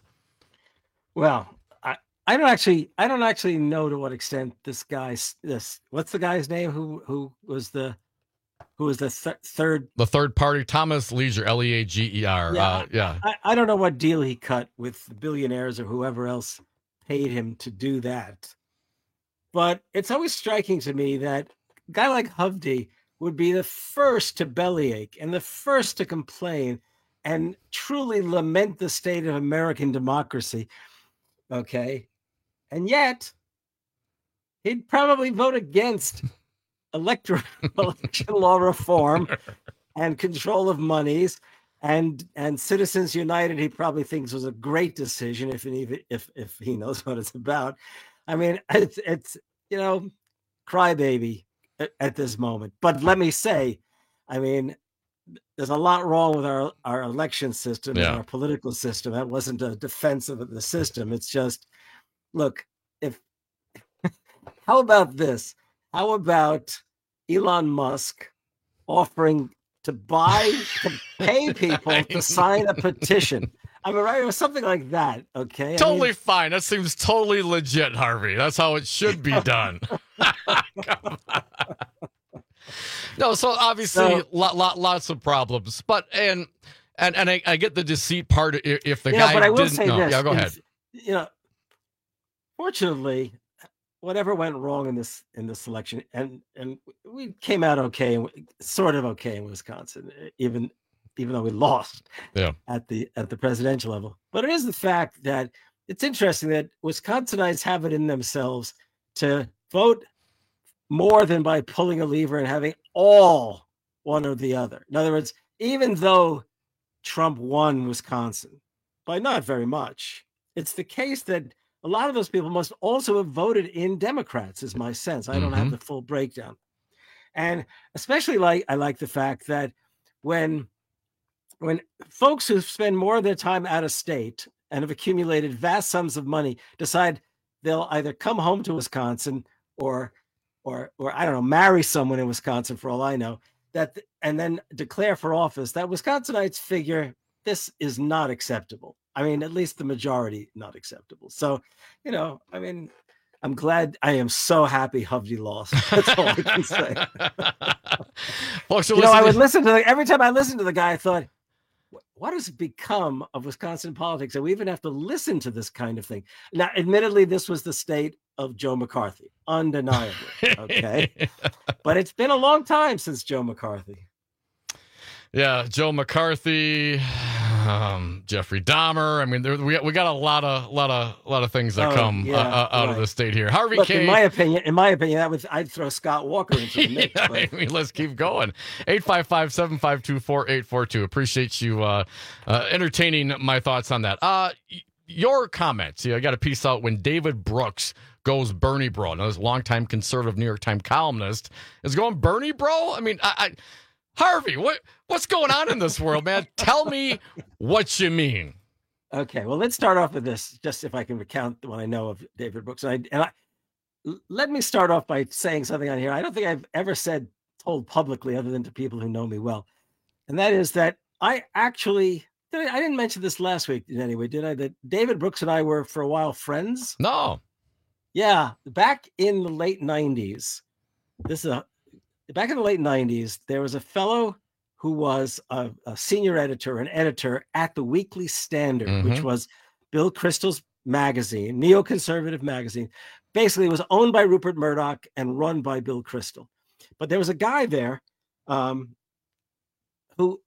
Well, I don't actually, I don't actually know to what extent this guy's this. What's the guy's name? Who who was the, who was the th- third? The third party, Thomas Leager, L E A G E R. Yeah, uh, yeah. I, I don't know what deal he cut with the billionaires or whoever else paid him to do that, but it's always striking to me that a guy like Hovde would be the first to bellyache and the first to complain and truly lament the state of American democracy. Okay. And yet, he'd probably vote against electoral election law reform and control of monies, and and Citizens United. He probably thinks was a great decision if if if if he knows what it's about. I mean, it's it's you know, crybaby at, at this moment. But let me say, I mean, there's a lot wrong with our our election system yeah. and our political system. That wasn't a defense of the system. It's just. Look, if how about this? How about Elon Musk offering to buy, to pay people to sign a petition? I mean, right, or something like that. Okay, totally I mean, fine. That seems totally legit, Harvey. That's how it should be done. No, so obviously, so, lot, lot, lots of problems, but and and and I, I get the deceit part. If, if the guy know, but I will didn't, say no, this, yeah, go ahead. You know. Fortunately, whatever went wrong in this in this election, and and we came out okay, sort of okay in Wisconsin, even even though we lost yeah. at the at the presidential level. But it is the fact that it's interesting that Wisconsinites have it in themselves to vote more than by pulling a lever and having all one or the other. In other words, even though Trump won Wisconsin by not very much, it's the case that a lot of those people must also have voted in Democrats, is my sense. I don't mm-hmm. have the full breakdown. And especially like I like the fact that when, when folks who spend more of their time out of state and have accumulated vast sums of money decide they'll either come home to Wisconsin or, or, or I don't know, marry someone in Wisconsin for all I know, that and then declare for office, that Wisconsinites figure this is not acceptable. I mean, at least the majority not acceptable. So, you know, I mean, I'm glad. I am so happy Hovde lost. That's all I can say. Well, so you know, I would listen to the, every time I listened to the guy, I thought, what has become of Wisconsin politics? And we even have to listen to this kind of thing. Now, admittedly, this was the state of Joe McCarthy, undeniably. Okay. But it's been a long time since Joe McCarthy. Yeah, Joe McCarthy. um, Jeffrey Dahmer. I mean, there, we we got a lot of lot of lot of things that Oh, come yeah, uh, uh, out right. of the state here. Harvey Look, K. in my opinion, in my opinion, that was I'd throw Scott Walker into the mix. Yeah, but- I mean, let's keep going. eight five five, seven five two, four eight four two. Appreciate you uh, uh, entertaining my thoughts on that. Uh, y- your comments. Yeah, I got a piece out when David Brooks goes Bernie bro. Now, this longtime conservative New York Times columnist is going Bernie bro. I mean, I, I Harvey, what what's going on in this world, man? Tell me what you mean. Okay, well, let's start off with this, just if I can recount what I know of David Brooks. And I, and I l- let me start off by saying something on here I don't think I've ever said, told publicly, other than to people who know me well. And that is that I actually, did I, I didn't mention this last week in any way, did I? That David Brooks and I were for a while friends. No. Yeah, back in the late nineties, this is a, back in the late nineties, there was a fellow who was a, a senior editor, an editor at the Weekly Standard, Mhm. which was Bill Kristol's magazine, neoconservative magazine. Basically, it was owned by Rupert Murdoch and run by Bill Kristol. But there was a guy there um, who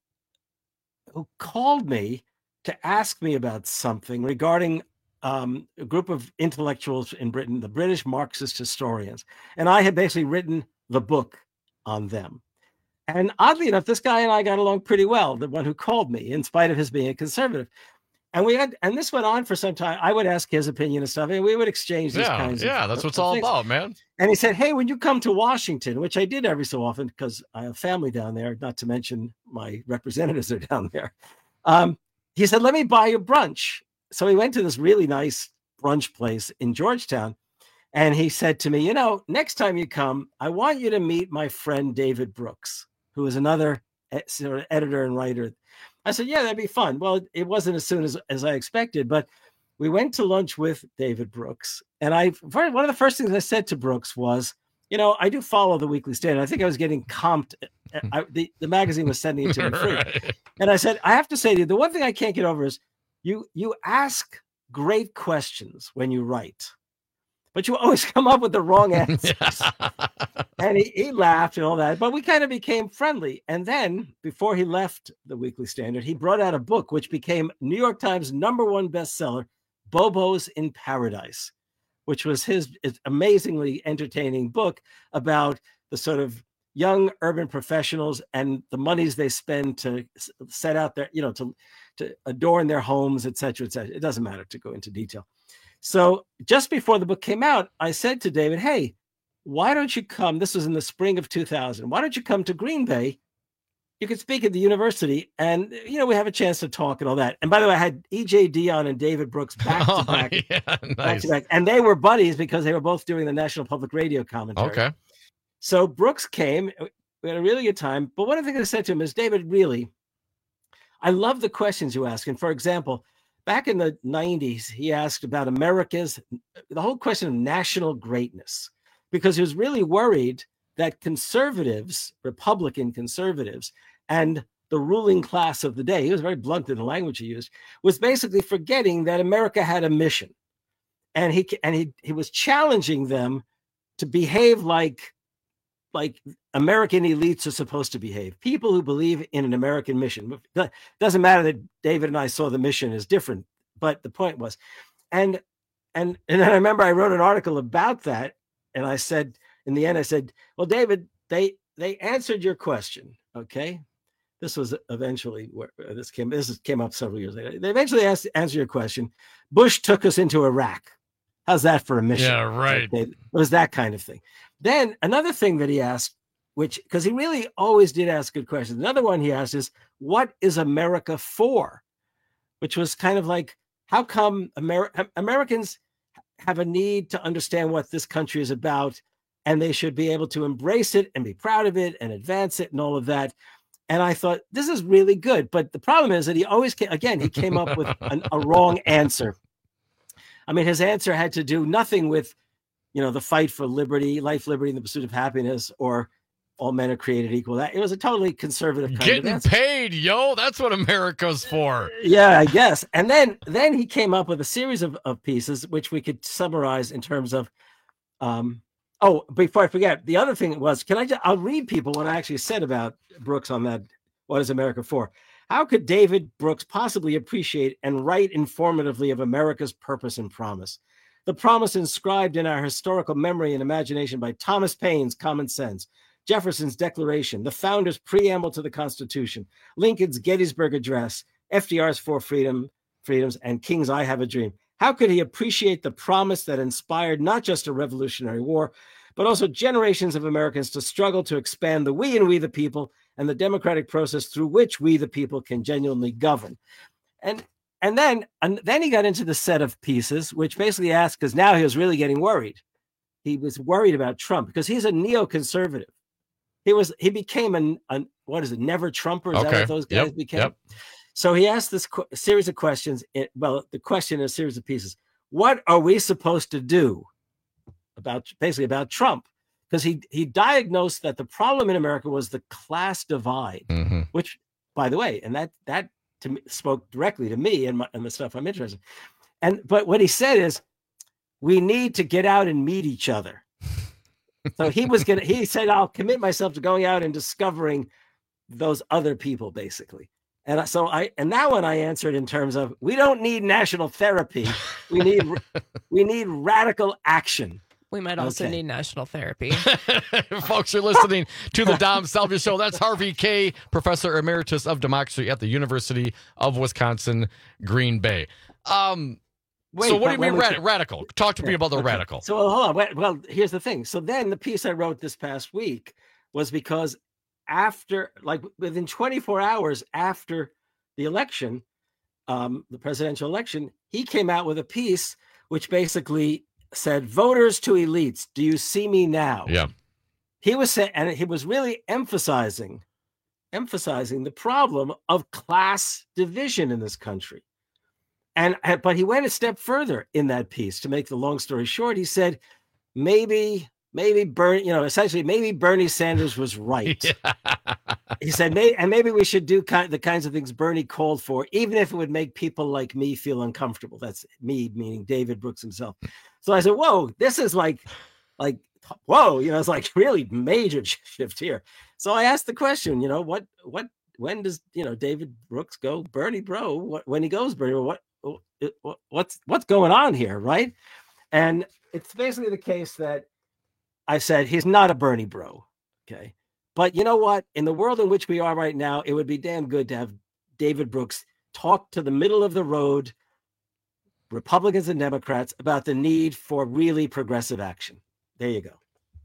who called me to ask me about something regarding um, a group of intellectuals in Britain, the British Marxist historians. And I had basically written the book on them. And oddly enough, this guy and I got along pretty well, the one who called me, in spite of his being a conservative. And we had, and this went on for some time. I would ask his opinion and stuff, and we would exchange these Yeah, kinds of yeah, that's what it's of all things. about, man. And he said, "Hey, when you come to Washington," which I did every so often because I have family down there, not to mention my representatives are down there. Um, he said, "Let me buy you brunch." So he went to this really nice brunch place in Georgetown. And he said to me, "You know, next time you come, I want you to meet my friend David Brooks, who is another e- sort of editor and writer." I said, "Yeah, that'd be fun." Well, it- it wasn't as soon as, as I expected, but we went to lunch with David Brooks. And I, one of the first things I said to Brooks was, you know, I do follow the Weekly Standard. I think I was getting comped. I, the, the magazine was sending it to me free. Right. And I said, "I have to say to you, the one thing I can't get over is you, you ask great questions when you write, but you always come up with the wrong answers." And he, he laughed and all that, but we kind of became friendly. And then before he left the Weekly Standard, he brought out a book which became New York Times number one bestseller, Bobos in Paradise, which was his amazingly entertaining book about the sort of young urban professionals and the monies they spend to s- set out their, you know, to, to adorn their homes, et cetera, et cetera. It doesn't matter to go into detail. So just before the book came out, I said to David, "Hey, why don't you come?" This was in the spring of two thousand. "Why don't you come to Green Bay? You could speak at the university and, you know, we have a chance to talk and all that." And by the way, I had E J Dion and David Brooks back to Oh, back, yeah, back nice. to back. And they were buddies because they were both doing the National Public Radio commentary. Okay. So Brooks came. We had a really good time. But one of the things I said to him is, "David, really, I love the questions you ask." And for example, back in the nineties, he asked about America's, the whole question of national greatness, because he was really worried that conservatives, Republican conservatives, and the ruling class of the day, he was very blunt in the language he used, was basically forgetting that America had a mission. And he and he he was challenging them to behave like like American elites are supposed to behave. People who believe in an American mission. It doesn't matter that David and I saw the mission as different, but the point was, and and and I remember I wrote an article about that, and I said in the end, I said, "Well, David, they they answered your question, okay." This was eventually where this came. This came up several years later. They eventually asked, answered your question. Bush took us into Iraq. How's that for a mission? Yeah, right. Okay, it was that kind of thing. Then another thing that he asked, which because he really always did ask good questions. Another one he asked is, "What is America for?" Which was kind of like, how come Amer- Americans have a need to understand what this country is about, and they should be able to embrace it and be proud of it and advance it and all of that. And I thought, this is really good. But the problem is that he always came, again, he came up with an, a wrong answer. I mean, his answer had to do nothing with, you know, the fight for liberty, life, liberty, and the pursuit of happiness, or all men are created equal. That it was a totally conservative kind Getting of answer. paid, yo. That's what America's for. Yeah, I guess. And then then he came up with a series of, of pieces, which we could summarize in terms of, um, oh, before I forget, the other thing was, can I just, I'll read people what I actually said about Brooks on that, What is America For? How could David Brooks possibly appreciate and write informatively of America's purpose and promise? The promise inscribed in our historical memory and imagination by Thomas Paine's Common Sense, Jefferson's Declaration, the founder's preamble to the Constitution, Lincoln's Gettysburg Address, F D R's Four Freedom, Freedoms, and King's I Have a Dream. How could he appreciate the promise that inspired not just a Revolutionary War, but also generations of Americans to struggle to expand the we and we the people and the democratic process through which we the people can genuinely govern? And and then and then he got into the set of pieces, which basically asked, because now he was really getting worried. He was worried about Trump because he's a neoconservative. He was he became an, an what is it, never Trumper? Is okay. that what those guys yep. became? Yep. So he asked this qu- series of questions. It, well, the question in a series of pieces. What are we supposed to do about basically about Trump? Because he he diagnosed that the problem in America was the class divide, mm-hmm. which, by the way, and that that to me, spoke directly to me and, my, and the stuff I'm interested in. And but what he said is, we need to get out and meet each other. So he was gonna. He said, "I'll commit myself to going out and discovering those other people, basically." And so I, and that one I answered in terms of, we don't need national therapy. We need, we need radical action. We might also Okay. need national therapy. Folks, you're listening to the Dom Salvia Show. That's Harvey Kaye, Professor Emeritus of Democracy at the University of Wisconsin, Green Bay. Um, Wait, so what but do you when mean we rad- get- radical? Talk to me Yeah, about the okay. radical. So hold on. Well, well, here's the thing. So then the piece I wrote this past week was because after, like within twenty-four hours after the election, um, the presidential election, he came out with a piece which basically said, "Voters to elites, do you see me now?" Yeah. He was saying, and he was really emphasizing, emphasizing the problem of class division in this country. And but he went a step further in that piece. To make the long story short, he said, maybe, maybe Bernie, you know, essentially, maybe Bernie Sanders was right. Yeah. He said, May, and maybe we should do kind, the kinds of things Bernie called for, even if it would make people like me feel uncomfortable. That's me, meaning David Brooks himself. So I said, whoa, this is like, like, whoa, you know, it's like really major shift here. So I asked the question, you know, what, what, when does, you know, David Brooks go Bernie bro? What, when he goes Bernie, what, what, what's, what's going on here, right? And it's basically the case that I said he's not a Bernie bro, okay? But you know what? In the world in which we are right now, it would be damn good to have David Brooks talk to the middle of the road Republicans and Democrats about the need for really progressive action. There you go.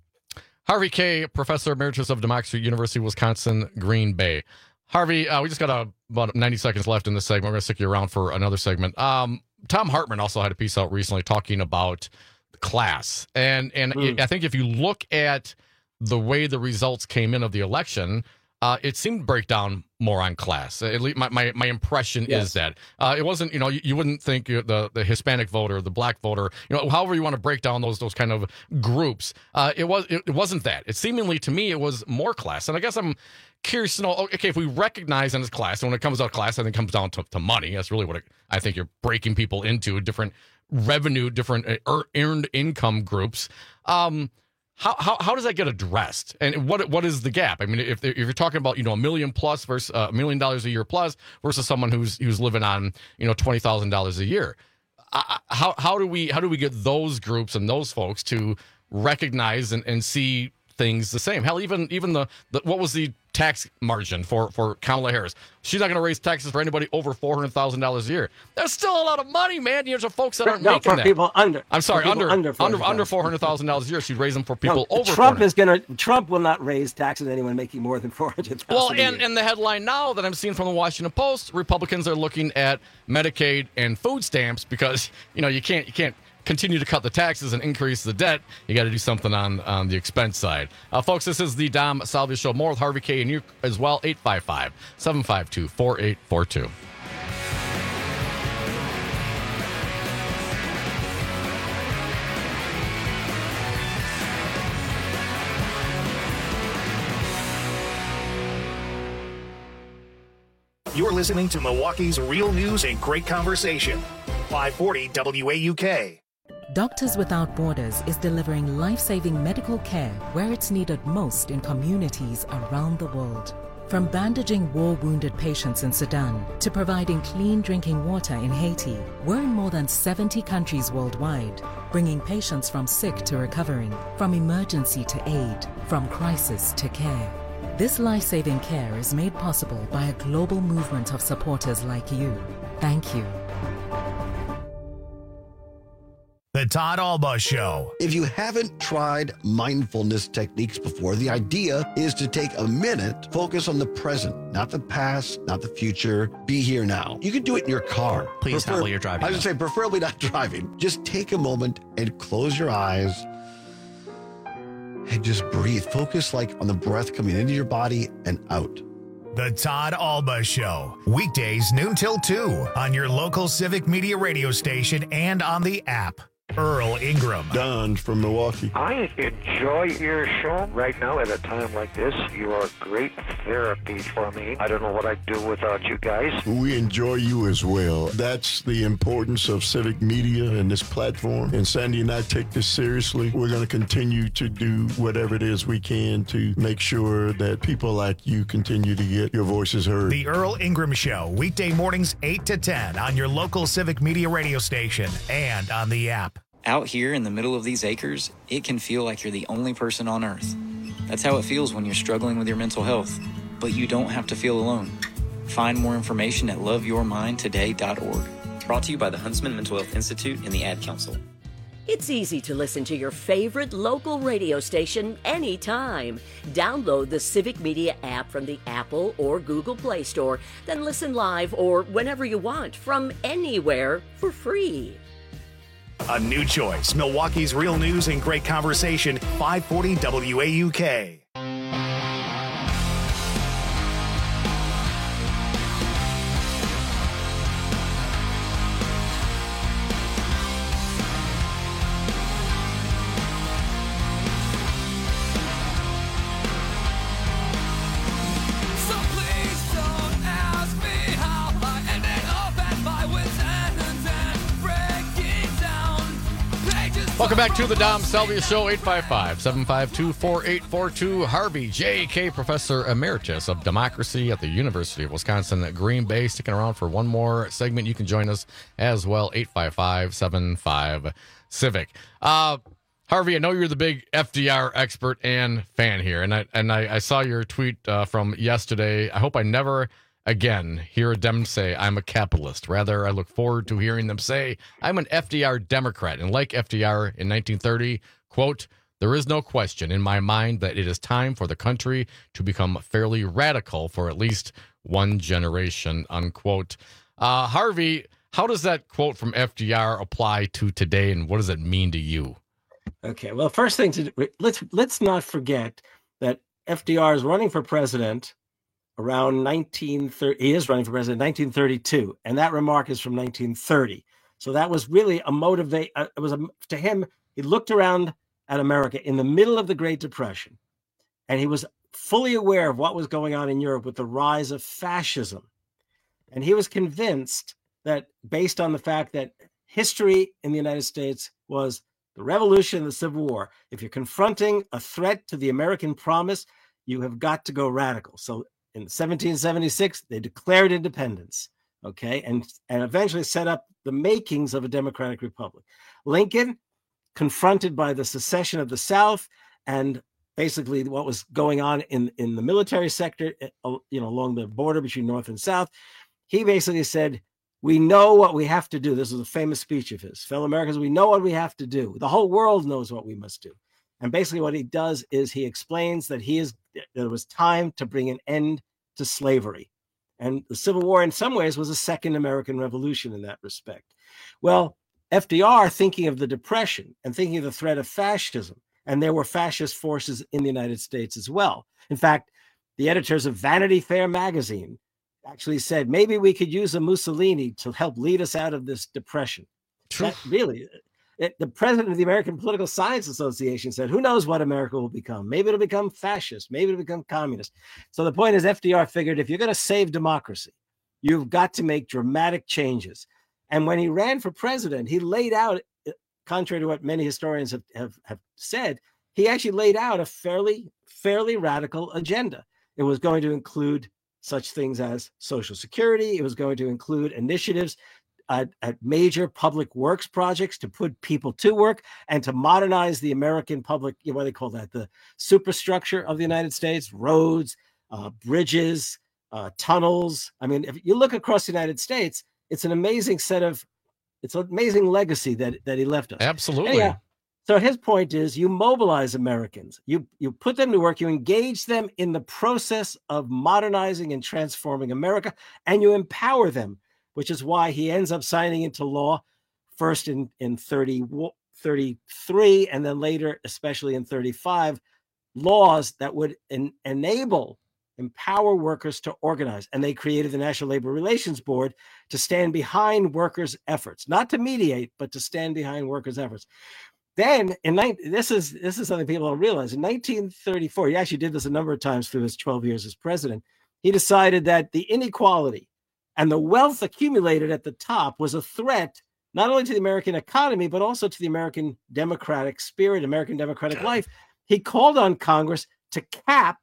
Harvey Kaye, Professor Emeritus of Democracy, University of Wisconsin, Green Bay. Harvey, uh, we just got a, about ninety seconds left in this segment. We're going to stick you around for another segment. Um, Tom Hartman also had a piece out recently talking about class. And, and Mm. I think if you look at the way the results came in of the election, uh, it seemed to break down more on class. At least my, my, my impression Yes. is that uh, it wasn't, you know, you, you wouldn't think the, the Hispanic voter, the black voter, you know, however you want to break down those those kind of groups. Uh, it was it, it wasn't that. It seemingly to me it was more class. And I guess I'm curious to know, okay, if we recognize in this class, and when it comes out class, I think it comes down to, to money. That's really what it, I think you're breaking people into, different revenue, different uh, earned income groups. Um, How, how how does that get addressed, and what what is the gap? I mean, if if you're talking about, you know, a million plus versus a uh, million dollars a year plus versus someone who's who's living on, you know, twenty thousand dollars a year, uh, how how do we how do we get those groups and those folks to recognize and, and see things the same? Hell, even even the, the what was the tax margin for for Kamala Harris? She's not going to raise taxes for anybody over four hundred thousand dollars a year. That's still a lot of money, man. There's folks that aren't No, making for that. people under. I'm sorry, for people under under under under four hundred thousand dollars a year. She'd raise them for people No, over. Trump is going to. Trump will not raise taxes on anyone making more than four hundred thousand. Well, and, and the headline now that I'm seeing from the Washington Post, Republicans are looking at Medicaid and food stamps because, you know, you can't you can't continue to cut the taxes and increase the debt. You got to do something on, on the expense side. Uh, folks, this is the Dom Salvia Show. More with Harvey Kaye and you as well. eight five five, seven five two, four eight four two. You're listening to Milwaukee's Real News and Great Conversation. five forty W A U K. Doctors Without Borders is delivering life-saving medical care where it's needed most in communities around the world. From bandaging war-wounded patients in Sudan to providing clean drinking water in Haiti, we're in more than seventy countries worldwide, bringing patients from sick to recovering, from emergency to aid, from crisis to care. This life-saving care is made possible by a global movement of supporters like you. Thank you. The Todd Alba Show. If you haven't tried mindfulness techniques before, the idea is to take a minute, focus on the present, not the past, not the future. Be here now. You can do it in your car. Please Prefer- not while you're driving. I would say preferably not driving. Just take a moment and close your eyes and just breathe. Focus like on the breath coming into your body and out. The Todd Alba Show. Weekdays noon till two on your local Civic Media radio station and on the app. Earl Ingram. Don from Milwaukee. I enjoy your show right now at a time like this. You are great therapy for me. I don't know what I'd do without you guys. We enjoy you as well. That's the importance of civic media and this platform. And Sandy and I take this seriously. We're going to continue to do whatever it is we can to make sure that people like you continue to get your voices heard. The Earl Ingram Show. Weekday mornings eight to ten on your local Civic Media radio station and on the app. Out here in the middle of these acres, it can feel like you're the only person on Earth. That's how it feels when you're struggling with your mental health. But you don't have to feel alone. Find more information at love your mind today dot org. Brought to you by the Huntsman Mental Health Institute and the Ad Council. It's easy to listen to your favorite local radio station anytime. Download the Civic Media app from the Apple or Google Play Store, then listen live or whenever you want from anywhere for free. A new choice. Milwaukee's real news and great conversation. five forty W A U K. Welcome back to the Dom Salvia Show, eight five five, seven five two, four eight four two. Harvey J K, Professor Emeritus of Democracy at the University of Wisconsin at Green Bay. Sticking around for one more segment. You can join us as well, eight five five, seven five, Civic. Uh, Harvey, I know you're the big F D R expert and fan here, and I and I, I saw your tweet uh, from yesterday. I hope I never again hear them say I'm a capitalist. Rather, I look forward to hearing them say I'm an F D R Democrat. And like F D R in nineteen thirty, quote, there is no question in my mind that it is time for the country to become fairly radical for at least one generation, unquote. Uh, Harvey, how does that quote from F D R apply to today, and what does it mean to you? Okay, well, first thing to do, let's let's not forget that F D R is running for president around nineteen thirty. He is running for president in nineteen thirty-two, and that remark is from nineteen thirty. So that was really a motivate. Uh, it was a, to him. He looked around at America in the middle of the Great Depression, and he was fully aware of what was going on in Europe with the rise of fascism, and he was convinced that, based on the fact that history in the United States was the Revolution and the Civil War, if you're confronting a threat to the American promise, you have got to go radical. So in seventeen seventy-six, they declared independence, okay, and, and eventually set up the makings of a democratic republic. Lincoln, confronted by the secession of the South and basically what was going on in, in the military sector, you know, along the border between North and South, he basically said, we know what we have to do. This was a famous speech of his. Fellow Americans, we know what we have to do. The whole world knows what we must do. And basically what he does is he explains that he is there was time to bring an end to slavery. And the Civil War in some ways was a second American Revolution in that respect. Well, F D R, thinking of the Depression and thinking of the threat of fascism, and there were fascist forces in the United States as well. In fact, the editors of Vanity Fair magazine actually said, maybe we could use a Mussolini to help lead us out of this depression. That really, it, the president of the American Political Science Association said, who knows what America will become? Maybe it'll become fascist. Maybe it'll become communist. So the point is, F D R figured if you're going to save democracy, you've got to make dramatic changes. And when he ran for president, he laid out, contrary to what many historians have, have, have said, he actually laid out a fairly, fairly radical agenda. It was going to include such things as Social Security. It was going to include initiatives at, at major public works projects to put people to work and to modernize the American public, you know, what do they call that? The superstructure of the United States, roads, uh, bridges, uh, tunnels. I mean, if you look across the United States, it's an amazing set of, it's an amazing legacy that, that he left us. Absolutely. Anyhow, so his point is you mobilize Americans, you, you put them to work, you engage them in the process of modernizing and transforming America, and you empower them, which is why he ends up signing into law first in, in thirty, thirty-three, and then later, especially in thirty-five, laws that would en- enable, empower workers to organize. And they created the National Labor Relations Board to stand behind workers' efforts, not to mediate, but to stand behind workers' efforts. Then, in this is this is something people don't realize. In nineteen thirty-four, he actually did this a number of times through his twelve years as president. He decided that the inequality and the wealth accumulated at the top was a threat not only to the American economy, but also to the American democratic spirit, American democratic life. He called on Congress to cap,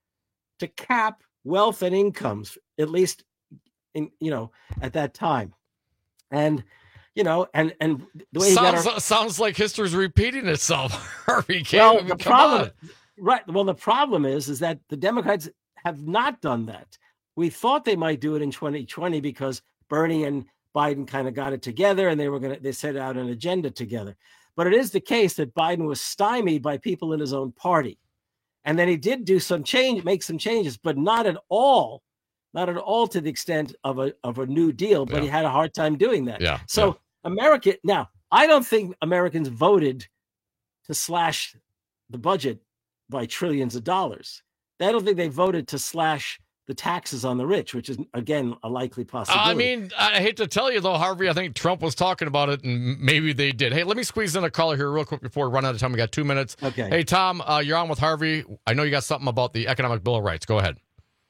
to cap wealth and incomes, at least in you know at that time, and. You know, and and the way sounds, he got our, sounds like history's repeating itself. Harvey, well, I mean, the come problem, on. right? Well, the problem is, is that the Democrats have not done that. We thought they might do it in twenty twenty because Bernie and Biden kind of got it together, and they were going to they set out an agenda together. But it is the case that Biden was stymied by people in his own party, and then he did do some change, make some changes, but not at all. Not at all to the extent of a of a New Deal, but Yeah. he had a hard time doing that. Yeah, So. yeah. America now, I don't think Americans voted to slash the budget by trillions of dollars. I don't think they voted to slash the taxes on the rich, which is, again, a likely possibility. I mean, I hate to tell you, though, Harvey, I think Trump was talking about it, and maybe they did. Hey, let me squeeze in a caller here real quick before we run out of time. We got two minutes. Okay. Hey, Tom, uh, you're on with Harvey. I know you got something about the Economic Bill of Rights. Go ahead.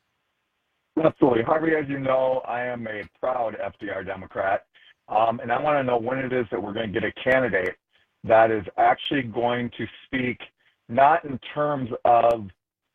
Absolutely. Harvey, as you know, I am a proud F D R Democrat. Um, and I want to know when it is that we're going to get a candidate that is actually going to speak not in terms of,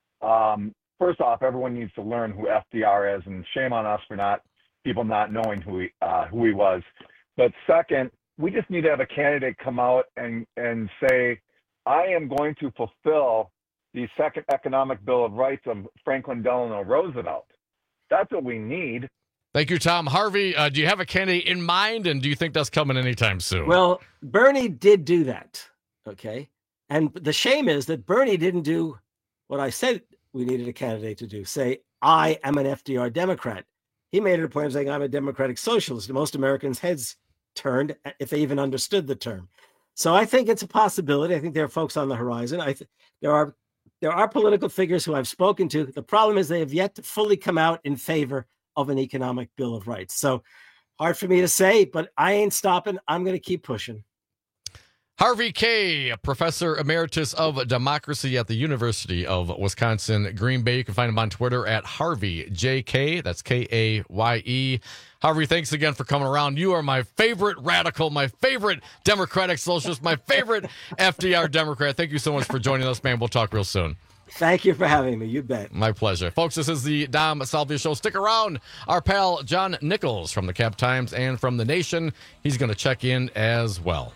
um, first off, everyone needs to learn who F D R is, and shame on us for not people not knowing who he, uh, who he was. But second, we just need to have a candidate come out and, and say, I am going to fulfill the second economic Bill of Rights of Franklin Delano Roosevelt. That's what we need. Thank you, Tom. Harvey, uh, do you have a candidate in mind, and do you think that's coming anytime soon? Well, Bernie did do that, okay? And the shame is that Bernie didn't do what I said we needed a candidate to do, say, I am an F D R Democrat. He made it a point of saying, I'm a democratic socialist. Most Americans' heads turned, if they even understood the term. So I think it's a possibility. I think there are folks on the horizon. I th- there are there are political figures who I've spoken to. The problem is they have yet to fully come out in favor of an economic Bill of Rights. So hard for me to say, but I ain't stopping. I'm going to keep pushing. Harvey Kaye, Professor Emeritus of Democracy at the University of Wisconsin, Green Bay. You can find him on Twitter at Harvey J K. That's K A Y E. Harvey, thanks again for coming around. You are my favorite radical, my favorite Democratic socialist, my favorite F D R Democrat. Thank you so much for joining us, man. We'll talk real soon. Thank you for having me. You bet. My pleasure. Folks, this is the Dom Salvia Show. Stick around. Our pal John Nichols from the Cap Times and from The Nation, he's going to check in as well.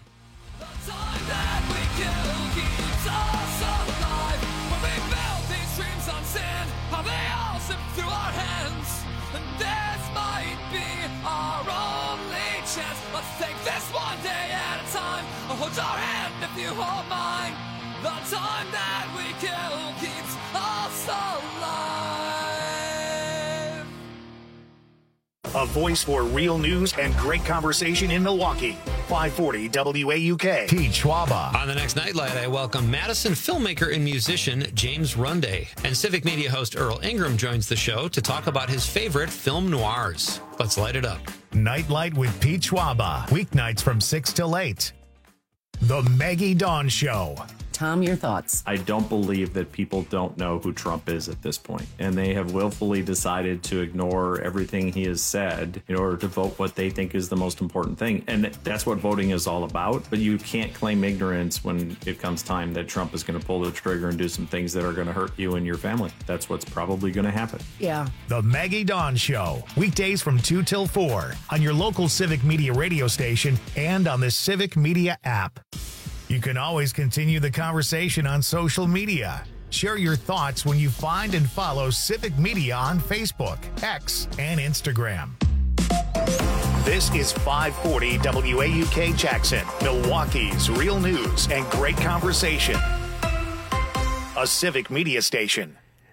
Hold your hand if you hold mine. The time that we kill keeps us alive. A voice for real news and great conversation in Milwaukee. five forty W A U K. Pete Schwaba. On the next Nightlight, I welcome Madison filmmaker and musician James Runde. And Civic Media host Earl Ingram joins the show to talk about his favorite film noirs. Let's light it up. Nightlight with Pete Schwaba. Weeknights from six till eight. The Maggie Dawn Show. Tom, your thoughts? I don't believe that people don't know who Trump is at this point, and they have willfully decided to ignore everything he has said in order to vote what they think is the most important thing. And that's what voting is all about. But you can't claim ignorance when it comes time that Trump is going to pull the trigger and do some things that are going to hurt you and your family. That's what's probably going to happen. Yeah. The Maggie Dawn Show, weekdays from two till four on your local Civic Media radio station and on the Civic Media app. You can always continue the conversation on social media. Share your thoughts when you find and follow Civic Media on Facebook, X, and Instagram. This is five forty W A U K Jackson, Milwaukee's real news and great conversation. A Civic Media station.